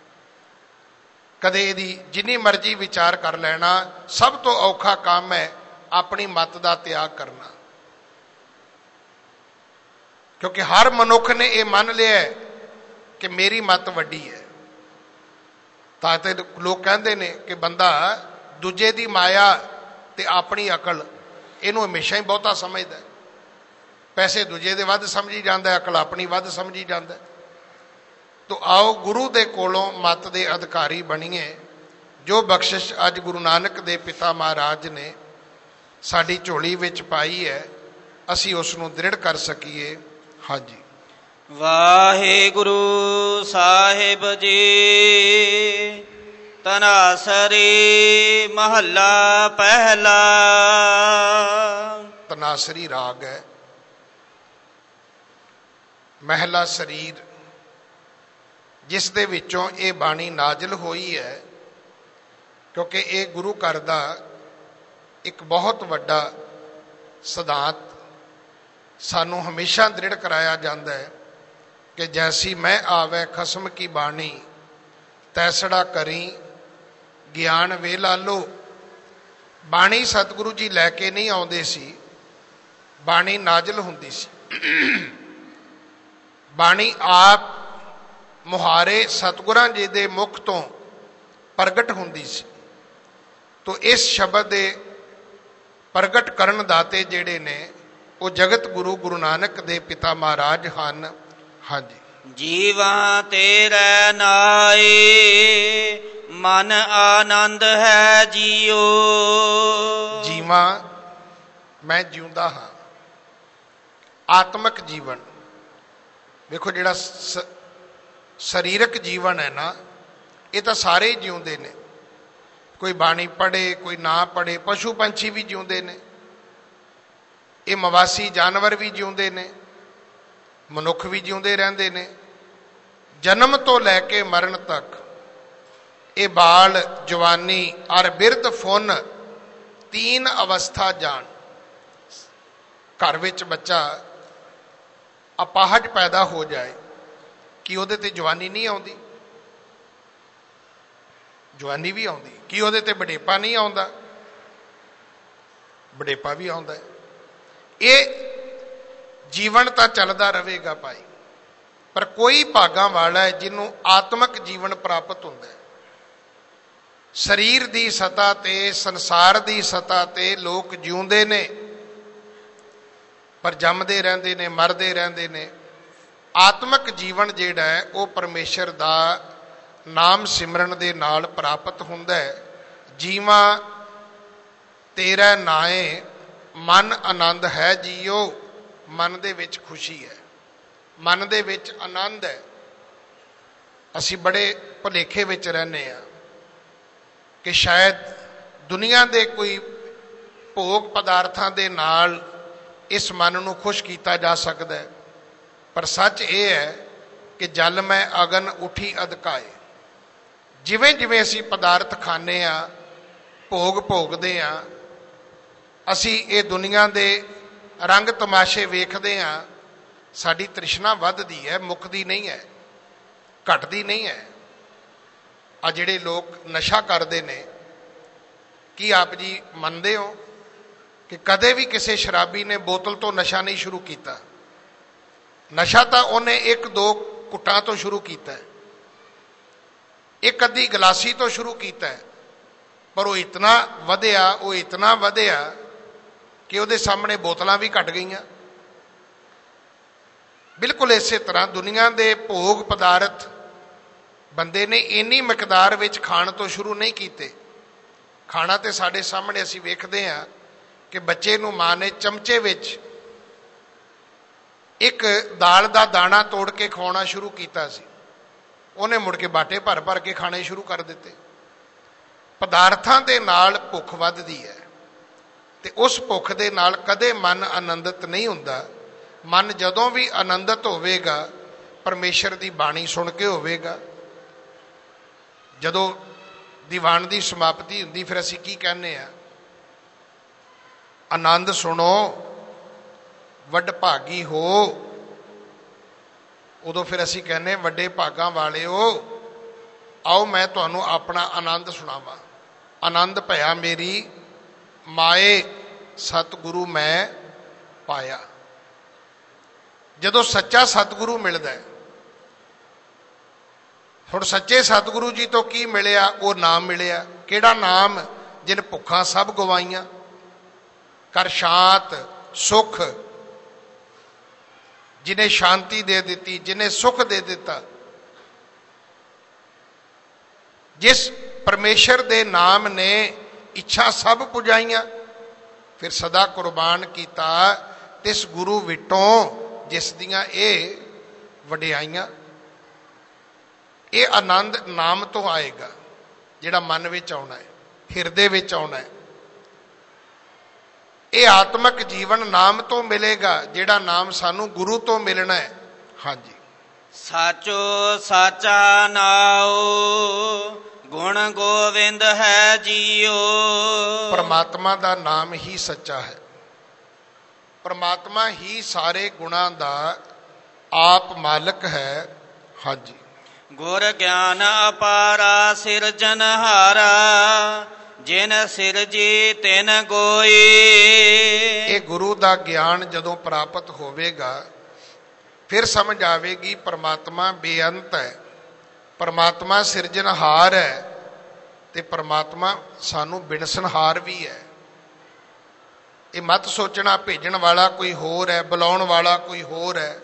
S2: ਕਦੇ ਇਹਦੀ ਜਿੰਨੀ ਮਰਜ਼ੀ ਵਿਚਾਰ ਕਰ ਲੈਣਾ, ਸਭ ਤੋਂ ਔਖਾ ਕੰਮ ਹੈ ਆਪਣੀ ਮਤ ਦਾ ਤਿਆਗ ਕਰਨਾ। ਕਿਉਂਕਿ ਹਰ ਮਨੁੱਖ ਨੇ ਇਹ ਮੰਨ ਲਿਆ ਕਿ ਮੇਰੀ ਮਤ ਵੱਡੀ ਹੈ। ਤਾਂ ਤੇ ਲੋਕ ਕਹਿੰਦੇ ਨੇ ਕਿ ਬੰਦਾ ਦੂਜੇ ਦੀ ਮਾਇਆ ਤੇ ਆਪਣੀ ਅਕਲ, ਇਹਨੂੰ ਹਮੇਸ਼ਾ ਹੀ ਬਹੁਤਾ ਸਮਝਦਾ। ਪੈਸੇ ਦੂਜੇ ਦੇ ਵੱਧ ਸਮਝੀ ਜਾਂਦਾ, ਅਕਲ ਆਪਣੀ ਵੱਧ ਸਮਝੀ ਜਾਂਦਾ। ਤੋ ਆਓ ਗੁਰੂ ਦੇ ਕੋਲੋਂ ਮਤ ਦੇ ਅਧਿਕਾਰੀ ਬਣੀਏ। ਜੋ ਬਖਸ਼ਿਸ਼ ਅੱਜ ਗੁਰੂ ਨਾਨਕ ਦੇ ਪਿਤਾ ਮਹਾਰਾਜ ਨੇ ਸਾਡੀ ਝੋਲੀ ਵਿੱਚ ਪਾਈ ਹੈ, ਅਸੀਂ ਉਸ ਨੂੰ ਦ੍ਰਿੜ ਕਰ ਸਕੀਏ। ਹਾਂਜੀ।
S1: ਵਾਹਿਗੁਰੂ ਸਾਹਿਬ ਜੀ। ਤਨਾਸਰੀ ਮਹੱਲਾ ਪਹਿਲਾ।
S2: ਤਨਾਸਰੀ ਰਾਗ ਹੈ। ਮਹਿਲਾ ਸਰੀਰ, ਜਿਸ ਦੇ ਵਿੱਚੋਂ ਇਹ ਬਾਣੀ ਨਾਜ਼ਲ ਹੋਈ ਹੈ, ਕਿਉਂਕਿ ਇਹ ਗੁਰੂ ਘਰ ਦਾ ਇੱਕ ਬਹੁਤ ਵੱਡਾ ਸਿਧਾਂਤ ਸਾਨੂੰ ਹਮੇਸ਼ਾ ਦ੍ਰਿੜ ਕਰਾਇਆ ਜਾਂਦਾ ਹੈ ਕਿ ਜੈਸੀ ਮੈਂ ਆਵੈ ਖਸਮ ਕੀ ਬਾਣੀ ਤੈਸੜਾ ਕਰੀ ਗਿਆਨ ਵੇ ਲਾਲੋ। ਬਾਣੀ ਸਤਿਗੁਰੂ ਜੀ ਲੈ ਕੇ ਨਹੀਂ ਆਉਂਦੇ ਸੀ, ਬਾਣੀ ਨਾਜ਼ਲ ਹੁੰਦੀ ਸੀ। ਬਾਣੀ ਆਪ ਮੁਹਾਰੇ ਸਤਿਗੁਰਾਂ ਜੀ ਦੇ ਮੁਖ ਤੋਂ ਪ੍ਰਗਟ ਹੁੰਦੀ ਸੀ। ਤੋ ਇਸ ਸ਼ਬਦ ਦੇ ਪ੍ਰਗਟ ਕਰਨ ਦਾਤੇ ਜਿਹੜੇ ਨੇ ਉਹ ਜਗਤ ਗੁਰੂ ਗੁਰੂ ਨਾਨਕ ਦੇ ਪਿਤਾ ਮਹਾਰਾਜ ਹਨ। ਹਾਂਜੀ।
S1: ਜੀਵਾਂ ਤੇਰੇ ਨਾਏ ਮਨ ਆਨੰਦ ਹੈ ਜੀਓ।
S2: ਜੀਵਾਂ, ਮੈਂ ਜਿਉਂਦਾ ਹਾਂ। ਆਤਮਿਕ ਜੀਵਨ, ਵੇਖੋ ਜਿਹੜਾ ਸ ਸਰੀਰਕ ਜੀਵਨ ਹੈ ਨਾ, ਇਹ ਤਾਂ ਸਾਰੇ ਹੀ ਜਿਉਂਦੇ ਨੇ। ਕੋਈ ਬਾਣੀ ਪੜ੍ਹੇ, ਕੋਈ ਨਾ ਪੜ੍ਹੇ। ਪਸ਼ੂ ਪੰਛੀ ਵੀ ਜਿਉਂਦੇ ਨੇ, ਇਹ ਮਵਾਸੀ ਜਾਨਵਰ ਵੀ ਜਿਉਂਦੇ ਨੇ, ਮਨੁੱਖ ਵੀ ਜਿਉਂਦੇ ਰਹਿੰਦੇ ਨੇ। ਜਨਮ ਤੋਂ ਲੈ ਕੇ ਮਰਨ ਤੱਕ ਇਹ ਬਾਲ, ਜਵਾਨੀ ਔਰ ਬਿਰਧ ਫੁੰਨ ਤੀਨ ਅਵਸਥਾ ਜਾਣ। ਘਰ ਵਿੱਚ ਬੱਚਾ ਅਪਾਹਜ ਪੈਦਾ ਹੋ ਜਾਏ, ਕੀ ਉਹਦੇ ਤੇ ਜਵਾਨੀ ਨਹੀਂ ਆਉਂਦੀ? ਜਵਾਨੀ ਵੀ ਆਉਂਦੀ। ਕੀ ਉਹਦੇ ਤੇ ਬੁਢੇਪਾ ਨਹੀਂ ਆਉਂਦਾ? ਬੁਢੇਪਾ ਵੀ ਆਉਂਦਾ ਹੈ। ਇਹ ਜੀਵਨ ਤਾਂ ਚੱਲਦਾ ਰਹੇਗਾ ਭਾਈ, ਪਰ ਕੋਈ ਭਾਗਾਂ ਵਾਲਾ ਹੈ ਜਿਹਨੂੰ ਆਤਮਿਕ ਜੀਵਨ ਪ੍ਰਾਪਤ ਹੁੰਦਾ ਹੈ। ਸਰੀਰ ਦੀ ਸਤਾ ਤੇ, ਸੰਸਾਰ ਦੀ ਸਤਾ ਤੇ ਲੋਕ ਜਿਉਂਦੇ ਨੇ, ਪਰ ਜੰਮਦੇ ਰਹਿੰਦੇ ਨੇ, ਮਰਦੇ ਰਹਿੰਦੇ ਨੇ। ਆਤਮਿਕ ਜੀਵਨ ਜਿਹੜਾ ਹੈ ਉਹ ਪਰਮੇਸ਼ਰ ਦਾ ਨਾਮ ਸਿਮਰਨ ਦੇ ਨਾਲ ਪ੍ਰਾਪਤ ਹੁੰਦਾ ਹੈ। ਜੀਵਾਂ ਤੇਰਾ ਨਾਏ ਮਨ ਆਨੰਦ ਹੈ ਜੀਓ। ਮਨ ਦੇ ਵਿੱਚ ਖੁਸ਼ੀ ਹੈ, ਮਨ ਦੇ ਵਿੱਚ ਆਨੰਦ ਹੈ। ਅਸੀਂ ਬੜੇ ਭੁਲੇਖੇ ਵਿੱਚ ਰਹਿੰਦੇ ਹਾਂ ਕਿ ਸ਼ਾਇਦ ਦੁਨੀਆ ਦੇ ਕੋਈ ਭੋਗ ਪਦਾਰਥਾਂ ਦੇ ਨਾਲ ਇਸ ਮਨ ਨੂੰ ਖੁਸ਼ ਕੀਤਾ ਜਾ ਸਕਦਾ ਹੈ, ਪਰ ਸੱਚ ਇਹ ਹੈ ਕਿ ਜਲ ਮੈਂ ਅਗਨ ਉਠੀ ਅਧਕਾਏ। ਜਿਵੇਂ ਜਿਵੇਂ ਅਸੀਂ ਪਦਾਰਥ ਖਾਂਦੇ ਹਾਂ, ਭੋਗ ਭੋਗਦੇ ਹਾਂ, ਅਸੀਂ ਇਹ ਦੁਨੀਆ ਦੇ ਰੰਗ ਤਮਾਸ਼ੇ ਵੇਖਦੇ ਹਾਂ, ਸਾਡੀ ਤ੍ਰਿਸ਼ਨਾ ਵੱਧਦੀ ਹੈ, ਮੁੱਕਦੀ ਨਹੀਂ ਹੈ, ਘਟਦੀ ਨਹੀਂ ਹੈ। ਆ ਜਿਹੜੇ ਲੋਕ ਨਸ਼ਾ ਕਰਦੇ ਨੇ, ਕੀ ਆਪ ਜੀ ਮੰਨਦੇ ਹੋ ਕਿ ਕਦੇ ਵੀ ਕਿਸੇ ਸ਼ਰਾਬੀ ਨੇ ਬੋਤਲ ਤੋਂ ਨਸ਼ਾ ਨਹੀਂ ਸ਼ੁਰੂ ਕੀਤਾ? ਨਸ਼ਾ ਤਾਂ ਉਹਨੇ ਇੱਕ ਦੋ ਘੁੱਟਾਂ ਤੋਂ ਸ਼ੁਰੂ ਕੀਤਾ, ਇੱਕ ਅੱਧੀ ਗਲਾਸੀ ਤੋਂ ਸ਼ੁਰੂ ਕੀਤਾ, ਪਰ ਉਹ ਇਤਨਾ ਵਧਿਆ ਉਹ ਇਤਨਾ ਵਧਿਆ ਕਿ ਉਹਦੇ ਸਾਹਮਣੇ ਬੋਤਲਾਂ ਵੀ ਘਟ ਗਈਆਂ। ਬਿਲਕੁਲ ਇਸੇ ਤਰ੍ਹਾਂ ਦੁਨੀਆ ਦੇ ਭੋਗ ਪਦਾਰਥ ਬੰਦੇ ਨੇ ਇੰਨੀ ਮਿਕਦਾਰ ਵਿੱਚ ਖਾਣ ਤੋਂ ਸ਼ੁਰੂ ਨਹੀਂ ਕੀਤੇ। ਖਾਣਾ ਤੇ ਸਾਡੇ ਸਾਹਮਣੇ ਅਸੀਂ ਵੇਖਦੇ ਹਾਂ ਕਿ ਬੱਚੇ ਨੂੰ ਮਾਂ ਨੇ ਚਮਚੇ ਵਿੱਚ ਇੱਕ ਦਾਲ ਦਾ ਦਾਣਾ ਤੋੜ ਕੇ ਖਵਾਉਣਾ ਸ਼ੁਰੂ ਕੀਤਾ ਸੀ, ਉਹਨੇ ਮੁੜ ਕੇ ਬਾਟੇ ਭਰ ਭਰ ਕੇ ਖਾਣੇ ਸ਼ੁਰੂ ਕਰ ਦਿੱਤੇ। ਪਦਾਰਥਾਂ ਦੇ ਨਾਲ ਭੁੱਖ ਵੱਧਦੀ ਹੈ ਤੇ ਉਸ ਭੁੱਖ ਦੇ ਨਾਲ ਕਦੇ ਮਨ ਆਨੰਦਿਤ ਨਹੀਂ ਹੁੰਦਾ। ਮਨ ਜਦੋਂ ਵੀ ਆਨੰਦਿਤ ਹੋਵੇਗਾ ਪਰਮੇਸ਼ਰ ਦੀ ਬਾਣੀ ਸੁਣ ਕੇ ਹੋਵੇਗਾ। ਜਦੋਂ ਦੀਵਾਨ ਦੀ ਸਮਾਪਤੀ ਹੁੰਦੀ ਫਿਰ ਅਸੀਂ ਕੀ ਕਹਿੰਦੇ ਆ? ਆਨੰਦ ਸੁਣੋ ਵੱਡ ਭਾਗੀ ਹੋ। ਉਦੋਂ ਫਿਰ ਅਸੀਂ ਕਹਿੰਦੇ ਵੱਡੇ ਭਾਗਾਂ ਵਾਲਿਓ, ਆਓ ਮੈਂ ਤੁਹਾਨੂੰ ਆਪਣਾ ਆਨੰਦ ਸੁਣਾਵਾਂ। ਆਨੰਦ ਭਇਆ ਮੇਰੀ ਮਾਏ ਸਤਿਗੁਰੂ ਮੈਂ ਪਾਇਆ। ਜਦੋਂ ਸੱਚਾ ਸਤਿਗੁਰੂ ਮਿਲਦਾ ਹੈ, ਹੁਣ ਸੱਚੇ ਸਤਿਗੁਰੂ ਜੀ ਤੋਂ ਕੀ ਮਿਲਿਆ? ਉਹ ਨਾਮ ਮਿਲਿਆ। ਕਿਹੜਾ ਨਾਮ? ਜਿਨ ਭੁੱਖਾਂ ਸਭ ਗਵਾਈਆਂ, ਕਰ ਸ਼ਾਂਤ ਸੁਖ, ਜਿਨੇ ਸ਼ਾਂਤੀ ਦੇ ਦਿੱਤੀ, ਜਿਨੇ ਸੁਖ ਦੇ ਦਿੱਤਾ। ਜਿਸ ਪਰਮੇਸ਼ਰ ਦੇ ਨਾਮ ਨੇ ਇੱਛਾ ਸਭ ਪੁਜਾਈਆਂ, ਫਿਰ ਸਦਾ ਕੁਰਬਾਨ ਕੀਤਾ ਤਿਸ ਗੁਰੂ ਵਿਟੋਂ ਜਿਸ ਦੀਆਂ ਇਹ ਵਡਿਆਈਆਂ। ਇਹ ਆਨੰਦ ਨਾਮ ਤੋਂ ਆਏਗਾ, ਜਿਹੜਾ ਮਨ ਵਿੱਚ ਆਉਣਾ ਹੈ, ਹਿਰਦੇ ਵਿੱਚ ਆਉਣਾ ਹੈ। ਇਹ ਆਤਮਿਕ ਜੀਵਨ ਨਾਮ ਤੋਂ ਮਿਲੇਗਾ, ਜਿਹੜਾ ਨਾਮ ਸਾਨੂੰ ਗੁਰੂ ਤੋਂ ਮਿਲਣਾ ਹੈ। ਹਾਂਜੀ,
S1: ਸਾਚੋ ਸਾਚਾ ਨਾਉ ਗੁਣ ਗੋਵਿੰਦ ਹੈ ਜੀਓ।
S2: ਪਰਮਾਤਮਾ ਦਾ ਨਾਮ ਹੀ ਸੱਚਾ ਹੈ। ਪਰਮਾਤਮਾ ਹੀ ਸਾਰੇ ਗੁਣਾਂ ਦਾ ਆਪ ਮਾਲਕ ਹੈ। ਹਾਂਜੀ,
S1: ਗੁਰ ਗਿਆਨ ਅਪਾਰਾ ਸਿਰਜਨਹਾਰਾ, ਜਿਨ ਸਿਰਜੀ ਤਿਨ ਗੋਈ।
S2: ਇਹ ਗੁਰੂ ਦਾ ਗਿਆਨ ਜਦੋਂ ਪ੍ਰਾਪਤ ਹੋਵੇਗਾ ਫਿਰ ਸਮਝ ਆਵੇਗੀ ਪਰਮਾਤਮਾ ਬੇਅੰਤ ਹੈ, ਪਰਮਾਤਮਾ ਸਿਰਜਣਹਾਰ ਹੈ ਤੇ ਪਰਮਾਤਮਾ ਸਾਨੂੰ ਬਿਨਸਨਹਾਰ ਵੀ ਹੈ। ਇਹ ਮਤ ਸੋਚਣਾ ਭੇਜਣ ਵਾਲਾ ਕੋਈ ਹੋਰ ਹੈ, ਬੁਲਾਉਣ ਵਾਲਾ ਕੋਈ ਹੋਰ ਹੈ,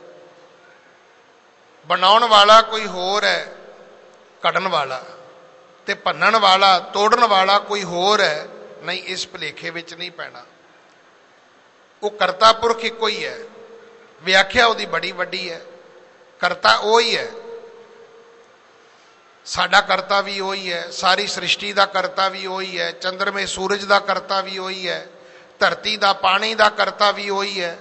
S2: ਬਣਾਉਣ ਵਾਲਾ ਕੋਈ ਹੋਰ ਹੈ, ਕੱਢਣ ਵਾਲਾ ਤੇ ਭੰਨਣ ਵਾਲਾ ਤੋੜਨ ਵਾਲਾ ਕੋਈ ਹੋਰ ਹੈ। ਨਹੀਂ, ਇਸ ਭੁਲੇਖੇ ਵਿੱਚ ਨਹੀਂ ਪੈਣਾ। ਉਹ ਕਰਤਾ ਪੁਰਖ ਇੱਕੋ ਹੀ ਹੈ, ਵਿਆਖਿਆ ਉਹਦੀ ਬੜੀ ਵੱਡੀ ਹੈ। ਕਰਤਾ ਉਹ ਹੀ ਹੈ, ਸਾਡਾ ਕਰਤਾ ਵੀ ਉਹੀ ਹੈ, ਸਾਰੀ ਸ੍ਰਿਸ਼ਟੀ ਦਾ ਕਰਤਾ ਵੀ ਉਹੀ ਹੈ, ਚੰਦਰਮੇ ਸੂਰਜ ਦਾ ਕਰਤਾ ਵੀ ਉਹੀ ਹੈ, ਧਰਤੀ ਦਾ ਪਾਣੀ ਦਾ ਕਰਤਾ ਵੀ ਉਹੀ ਹੈ,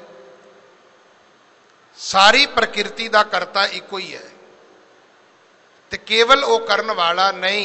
S2: ਸਾਰੀ ਪ੍ਰਕਿਰਤੀ ਦਾ ਕਰਤਾ ਇੱਕੋ ਹੀ ਹੈ। ਤੇ ਕੇਵਲ ਉਹ ਕਰਨ ਵਾਲਾ ਨਹੀਂ,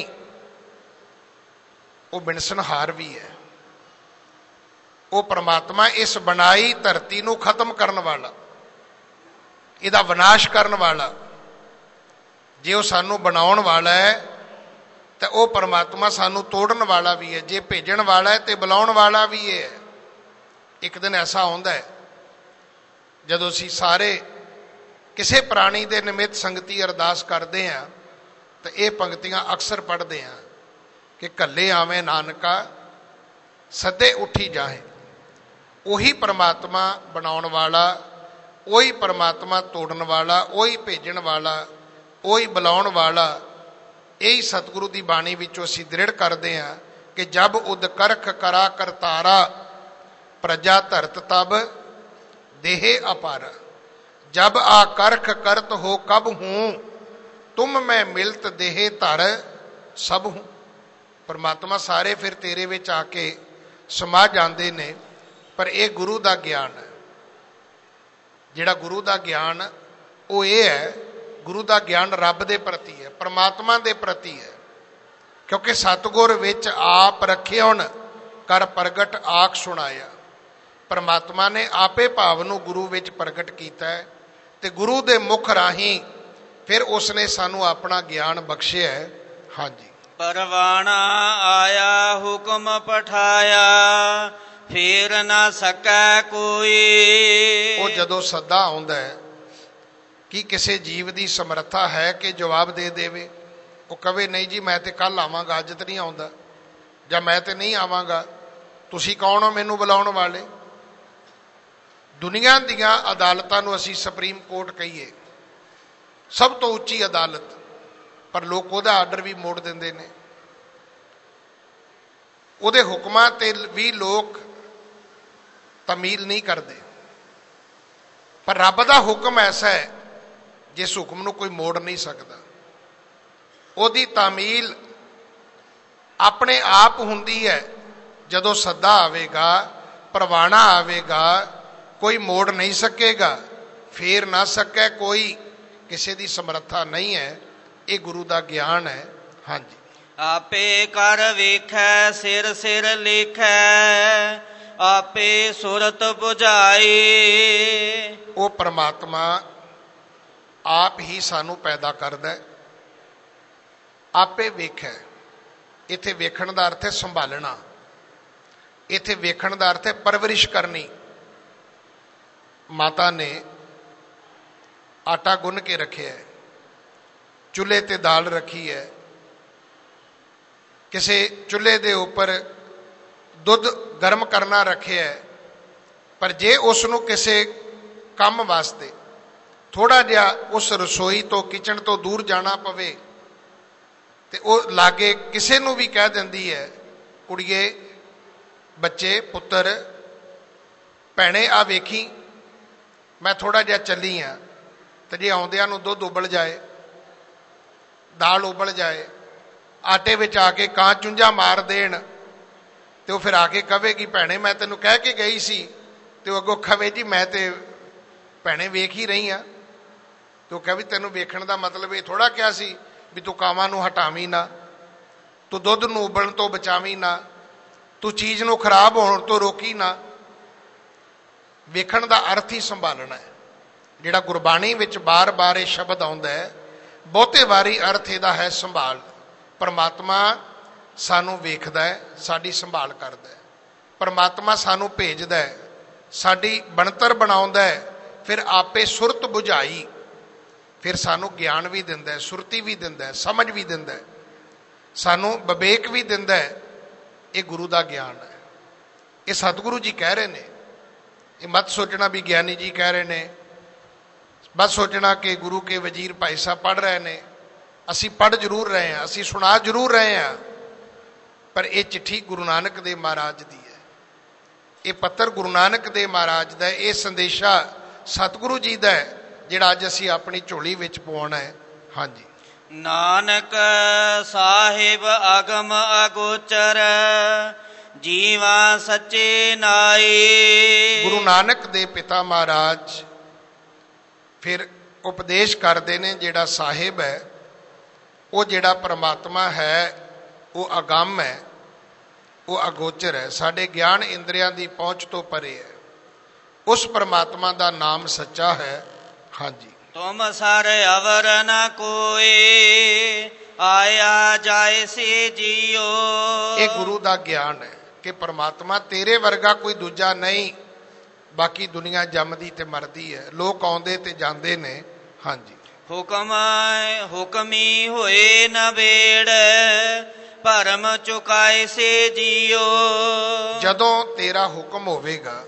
S2: ਉਹ ਬਿਨਸਨਹਾਰ ਵੀ ਹੈ। ਉਹ ਪਰਮਾਤਮਾ ਇਸ ਬਣਾਈ ਧਰਤੀ ਨੂੰ ਖਤਮ ਕਰਨ ਵਾਲਾ, ਇਹਦਾ ਵਿਨਾਸ਼ ਕਰਨ ਵਾਲਾ। ਜੇ ਉਹ ਸਾਨੂੰ ਬਣਾਉਣ ਵਾਲਾ ਹੈ ਤਾਂ ਉਹ ਪਰਮਾਤਮਾ ਸਾਨੂੰ ਤੋੜਨ ਵਾਲਾ ਵੀ ਹੈ। ਜੇ ਭੇਜਣ ਵਾਲਾ ਹੈ ਤੇ ਬੁਲਾਉਣ ਵਾਲਾ ਵੀ ਹੈ। ਇੱਕ ਦਿਨ ਐਸਾ ਆਉਂਦਾ ਹੈ ਜਦੋਂ ਅਸੀਂ ਸਾਰੇ ਕਿਸੇ ਪ੍ਰਾਣੀ ਦੇ ਨਿਮਿਤ ਸੰਗਤੀ ਅਰਦਾਸ ਕਰਦੇ ਹਾਂ ਤਾਂ ਇਹ ਪੰਕਤੀਆਂ ਅਕਸਰ ਪੜ੍ਹਦੇ ਹਾਂ ਕਿ ਕੱਲੇ ਆਵੇਂ ਨਾਨਕਾ ਸਦੇ ਉੱਠੀ ਜਾਏ। ਉਹੀ ਪਰਮਾਤਮਾ ਬਣਾਉਣ ਵਾਲਾ, ਉਹੀ ਪਰਮਾਤਮਾ ਤੋੜਨ ਵਾਲਾ, ਉਹੀ ਭੇਜਣ ਵਾਲਾ, ਉਹੀ ਬੁਲਾਉਣ ਵਾਲਾ। ਇਹੀ ਸਤਿਗੁਰੂ ਦੀ ਬਾਣੀ ਵਿੱਚੋਂ ਅਸੀਂ ਦ੍ਰਿੜ ਕਰਦੇ ਹਾਂ ਕਿ ਜਬ ਉਦ ਕਰਖ ਕਰਾ ਕਰਤਾਰਾ, ਪ੍ਰਜਾ ਧਰਤ ਤਬ ਦੇਹ ਅਪਾਰਾ। ਜਬ ਆ ਕਰਖ ਕਰਤ ਹੋ ਕਬ ਹੂੰ, ਤੁਮ ਮੈਂ ਮਿਲਤ ਦੇਹ ਧਰ ਸਭ ਹੂੰ। ਪਰਮਾਤਮਾ ਸਾਰੇ ਫਿਰ ਤੇਰੇ ਵਿੱਚ ਆ ਕੇ ਸਮਾ ਜਾਂਦੇ ਨੇ। ਪਰ ਇਹ ਗੁਰੂ ਦਾ ਗਿਆਨ ਹੈ। ਜਿਹੜਾ ਗੁਰੂ ਦਾ ਗਿਆਨ ਉਹ ਇਹ ਹੈ, ਗੁਰੂ ਦਾ ਗਿਆਨ ਰੱਬ ਦੇ ਪ੍ਰਤੀ ਹੈ, ਪਰਮਾਤਮਾ ਦੇ ਪ੍ਰਤੀ ਹੈ। ਕਿਉਂਕਿ ਸਤਿਗੁਰ ਵਿੱਚ ਆਪ ਰਖਿਓਨ ਕਰ ਪ੍ਰਗਟ ਆਖ ਸੁਣਾਇਆ। ਪਰਮਾਤਮਾ ਨੇ ਆਪੇ ਭਾਵ ਨੂੰ ਗੁਰੂ ਵਿੱਚ ਪ੍ਰਗਟ ਕੀਤਾ ਹੈ ਤੇ ਗੁਰੂ ਦੇ ਮੁਖ ਰਾਹੀਂ ਫਿਰ ਉਸਨੇ ਸਾਨੂੰ ਆਪਣਾ ਗਿਆਨ ਬਖਸ਼ਿਆ ਹੈ। ਹਾਂਜੀ,
S1: ਪਰਵਾਣਾ ਆਇਆ ਹੁਕਮ ਪਠਾਇਆ, ਫੇਰ ਨਾ ਸਕੈ ਕੋਈ।
S2: ਉਹ ਜਦੋਂ ਸੱਦਾ ਆਉਂਦਾ ਹੈ, ਕੀ ਕਿਸੇ ਜੀਵ ਦੀ ਸਮਰੱਥਾ ਹੈ ਕਿ ਜਵਾਬ ਦੇ ਦੇਵੇ? ਉਹ ਕਵੇ ਨਹੀਂ ਜੀ ਮੈਂ ਤੇ ਕੱਲ ਆਵਾਂਗਾ, ਅੱਜ ਤੇ ਨਹੀਂ ਆਉਂਦਾ, ਜਾਂ ਮੈਂ ਤੇ ਨਹੀਂ ਆਵਾਂਗਾ, ਤੁਸੀਂ ਕੌਣ ਹੋ ਮੈਨੂੰ ਬੁਲਾਉਣ ਵਾਲੇ? ਦੁਨੀਆ ਦੀਆਂ ਅਦਾਲਤਾਂ ਨੂੰ ਅਸੀਂ ਸੁਪਰੀਮ ਕੋਰਟ ਕਹੀਏ, ਸਭ ਤੋਂ ਉੱਚੀ ਅਦਾਲਤ, ਪਰ ਲੋਕ ਉਹਦਾ ਆਰਡਰ ਵੀ ਮੋੜ ਦਿੰਦੇ ਨੇ। ਉਹਦੇ ਹੁਕਮਾਂ ਤੇ ਵੀ ਲੋਕ ਤਮੀਲ ਨਹੀਂ ਕਰਦੇ, ਪਰ ਰੱਬ ਦਾ ਹੁਕਮ ਐਸਾ ਹੈ ਜਿਸ ਹੁਕਮ ਨੂੰ ਕੋਈ ਮੋੜ ਨਹੀਂ ਸਕਦਾ। ਉਹਦੀ ਤਾਮੀਲ ਆਪਣੇ ਆਪ ਹੁੰਦੀ ਹੈ। ਜਦੋਂ ਸੱਦਾ ਆਵੇਗਾ, ਪਰਵਾਣਾ ਆਵੇਗਾ, ਕੋਈ ਮੋੜ ਨਹੀਂ ਸਕੇਗਾ। ਫੇਰ ਨਾ ਸਕੈ ਕੋਈ, ਕਿਸੇ ਦੀ ਸਮਰੱਥਾ ਨਹੀਂ ਹੈ। ਇਹ ਗੁਰੂ ਦਾ ਗਿਆਨ ਹੈ। ਹਾਂਜੀ,
S1: ਆਪੇ ਕਰ ਵੇਖੈ ਸਿਰ ਸਿਰ ਲਿਖੈ, ਆਪੇ ਸੁਰਤ 부ਝਾਈ।
S2: ਉਹ ਪਰਮਾਤਮਾ ਆਪ ਹੀ ਸਾਨੂੰ ਪੈਦਾ ਕਰਦਾ ਹੈ, ਆਪੇ ਵੇਖੈ। ਇੱਥੇ ਵੇਖਣ ਦਾ ਅਰਥ ਹੈ ਸੰਭਾਲਣਾ, ਇੱਥੇ ਵੇਖਣ ਦਾ ਅਰਥ ਹੈ ਪਰਵਰਿਸ਼ ਕਰਨੀ। ਮਾਤਾ ਨੇ ਆਟਾ ਗੁੰਨ ਕੇ ਰੱਖਿਆ ਹੈ, ਚੁੱਲ੍ਹੇ ਤੇ ਦਾਲ ਰੱਖੀ ਹੈ, ਕਿਸੇ ਚੁੱਲ੍ਹੇ ਦੇ ਉੱਪਰ ਦੁੱਧ ਗਰਮ ਕਰਨਾ ਰੱਖਿਆ ਹੈ, ਪਰ ਜੇ ਉਸ ਨੂੰ ਕਿਸੇ ਕੰਮ ਵਾਸਤੇ ਥੋੜਾ ਜਿਹਾ ਉਸ ਰਸੋਈ ਤੋਂ, ਕਿਚਨ ਤੋਂ ਦੂਰ ਜਾਣਾ ਪਵੇ, ਤੇ ਉਹ ਲਾਗੇ ਕਿਸੇ ਨੂੰ ਵੀ ਕਹਿ ਦਿੰਦੀ ਹੈ, ਕੁੜੀਏ, ਬੱਚੇ, ਪੁੱਤਰ, ਭੈਣੇ ਆ ਵੇਖੀ ਮੈਂ ਥੋੜਾ ਜਿਹਾ ਚੱਲੀ ਆ। ਤੇ ਜੇ ਆਉਂਦਿਆਂ ਨੂੰ ਦੁੱਧ ਉਬਲ ਜਾਏ, ਦਾਲ ਉਬਲ ਜਾਏ, ਆਟੇ ਵਿੱਚ ਆ ਕੇ ਕਾਂ ਚੁੰਝਾ ਮਾਰ ਦੇਣ, ਤੇ ਉਹ ਫਿਰ ਆ ਕੇ ਕਹੇਗੀ ਭੈਣੇ ਮੈਂ ਤੈਨੂੰ ਕਹਿ ਕੇ ਗਈ ਸੀ, ਤੇ ਉਹ ਅੱਗੋਂ ਕਹੇ ਜੀ ਮੈਂ ਤੇ ਭੈਣੇ ਵੇਖ ਹੀ ਰਹੀ ਆ। ਤੇ ਉਹ ਕਹੇ ਵੀ ਤੈਨੂੰ ਵੇਖਣ ਦਾ ਮਤਲਬ ਇਹ ਥੋੜਾ ਕਿਹਾ ਸੀ ਵੀ ਤੂੰ ਕਾਵਾਂ ਨੂੰ ਹਟਾਵੀਂ ਨਾ, ਤੂੰ ਦੁੱਧ ਨੂੰ ਉਬਲਣ ਤੋਂ ਬਚਾਵੀਂ ਨਾ, ਤੂੰ ਚੀਜ਼ ਨੂੰ ਖਰਾਬ ਹੋਣ ਤੋਂ ਰੋਕੀ ਨਾ। ਵੇਖਣ ਦਾ ਅਰਥ ਹੀ ਸੰਭਾਲਣਾ ਹੈ। ਜਿਹੜਾ ਗੁਰਬਾਣੀ ਵਿੱਚ ਬਾਰ-ਬਾਰ ਇਹ ਸ਼ਬਦ ਆਉਂਦਾ ਹੈ, ਬਹੁਤੇ ਵਾਰੀ ਅਰਥ ਇਹਦਾ ਹੈ ਸੰਭਾਲ। ਪਰਮਾਤਮਾ ਸਾਨੂੰ ਵੇਖਦਾ ਹੈ, ਸਾਡੀ ਸੰਭਾਲ ਕਰਦਾ ਹੈ। ਪਰਮਾਤਮਾ ਸਾਨੂੰ ਭੇਜਦਾ ਹੈ, ਸਾਡੀ ਬਣਤਰ ਬਣਾਉਂਦਾ ਹੈ, ਫਿਰ ਆਪੇ ਸੁਰਤ 부ਝਾਈ, ਫਿਰ ਸਾਨੂੰ ਗਿਆਨ ਵੀ ਦਿੰਦਾ ਹੈ, ਸੁਰਤੀ ਵੀ ਦਿੰਦਾ ਹੈ, ਸਮਝ ਵੀ ਦਿੰਦਾ ਹੈ, ਸਾਨੂੰ ਵਿਵੇਕ ਵੀ ਦਿੰਦਾ ਹੈ। ਇਹ ਗੁਰੂ ਦਾ ਗਿਆਨ ਹੈ। ਇਹ ਸਤਿਗੁਰੂ ਜੀ ਕਹਿ ਰਹੇ ਨੇ। ਇਹ ਮਤ ਸੋਚਣਾ ਵੀ ਗਿਆਨੀ ਜੀ ਕਹਿ ਰਹੇ ਨੇ, ਬਸ ਸੋਚਣਾ ਕਿ ਗੁਰੂ ਕੇ ਵਜ਼ੀਰ ਭਾਈ ਸਾਹਿਬ ਪੜ੍ਹ ਰਹੇ ਨੇ। ਅਸੀਂ ਪੜ੍ਹ ਜ਼ਰੂਰ ਰਹੇ ਹਾਂ, ਅਸੀਂ ਸੁਣਾ ਜ਼ਰੂਰ ਰਹੇ ਹਾਂ, ਪਰ ਇਹ ਚਿੱਠੀ ਗੁਰੂ ਨਾਨਕ ਦੇਵ ਮਹਾਰਾਜ ਦੀ ਹੈ, ਇਹ ਪੱਤਰ ਗੁਰੂ ਨਾਨਕ ਦੇਵ ਮਹਾਰਾਜ ਦਾ, ਇਹ ਸੰਦੇਸ਼ਾ ਸਤਿਗੁਰੂ ਜੀ ਦਾ ਹੈ, ਜਿਹੜਾ ਅੱਜ ਅਸੀਂ ਆਪਣੀ ਝੋਲੀ ਵਿੱਚ ਪਵਾਉਣਾ ਹੈ। ਹਾਂਜੀ,
S1: ਨਾਨਕ ਸਾਹਿਬ ਅਗਮ ਅਗੋਚਰ, ਜੀਵਾ ਸੱਚੇ ਨਾਈ।
S2: ਗੁਰੂ ਨਾਨਕ ਦੇ ਪਿਤਾ ਮਹਾਰਾਜ ਫਿਰ ਉਪਦੇਸ਼ ਕਰਦੇ ਨੇ, ਜਿਹੜਾ ਸਾਹਿਬ ਹੈ, ਉਹ ਜਿਹੜਾ ਪਰਮਾਤਮਾ ਹੈ, ਉਹ ਅਗੰਮ ਹੈ, ਉਹ ਅਗੋਚਰ ਹੈ, ਸਾਡੇ ਗਿਆਨ ਇੰਦਰੀਆਂ ਦੀ ਪਹੁੰਚ ਤੋਂ ਪਰੇ ਹੈ। ਉਸ ਪਰਮਾਤਮਾ ਦਾ ਨਾਮ ਸੱਚਾ ਹੈ। ਹਾਂਜੀ,
S1: ਤੁਮ ਸਰ ਅਵਰ ਨ ਕੋਏ, ਆਇਆ ਜਾਏ ਸੇ ਜੀਓ।
S2: ਇਹ ਗੁਰੂ ਦਾ ਗਿਆਨ ਹੈ ਕਿ ਪਰਮਾਤਮਾ ਤੇਰੇ ਵਰਗਾ ਕੋਈ ਦੂਜਾ ਨਹੀਂ। ਬਾਕੀ ਦੁਨੀਆ ਜੰਮਦੀ ਤੇ ਮਰਦੀ ਹੈ, ਲੋਕ ਆਉਂਦੇ ਤੇ ਜਾਂਦੇ ਨੇ। ਹਾਂਜੀ,
S1: ਹੁਕਮ ਹੁਕਮੀ ਹੋਏ ਨਵੇੜ, ਭਰਮ ਚੁਕਾਏ ਸੇ ਜੀਓ।
S2: ਜਦੋਂ ਤੇਰਾ ਹੁਕਮ ਹੋਵੇਗਾ,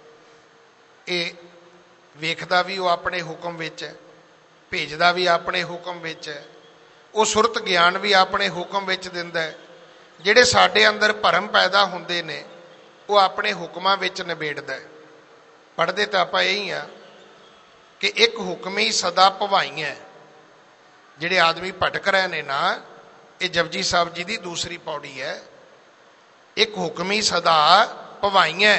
S2: ਇਹ ਵੇਖਦਾ ਵੀ ਉਹ ਆਪਣੇ ਹੁਕਮ ਵਿੱਚ ਹੈ, ਭੇਜਦਾ ਵੀ ਆਪਣੇ ਹੁਕਮ ਵਿੱਚ ਹੈ, ਉਹ ਸੁਰਤ ਗਿਆਨ ਵੀ ਆਪਣੇ ਹੁਕਮ ਵਿੱਚ ਦਿੰਦਾ ਹੈ। ਜਿਹੜੇ ਸਾਡੇ ਅੰਦਰ ਭਰਮ ਪੈਦਾ ਹੁੰਦੇ ਨੇ, ਉਹ ਆਪਣੇ ਹੁਕਮਾਂ ਵਿੱਚ ਨਿਬੇੜਦਾ ਹੈ। ਪੜ੍ਹਦੇ ਤਾਂ ਆਪਾਂ ਇਹੀ ਆ ਕਿ ਇੱਕ ਹੁਕਮ ਹੀ ਸਦਾ ਭਵਾਈਆਂ। ਜਿਹੜੇ ਆਦਮੀ ਭਟਕ ਰਹੇ ਨੇ ਨਾ, ਇਹ ਜਪਜੀ ਸਾਹਿਬ ਜੀ ਦੀ ਦੂਸਰੀ ਪੌੜੀ ਹੈ। ਇੱਕ ਹੁਕਮ ਹੀ ਸਦਾ ਭਵਾਈਆਂ।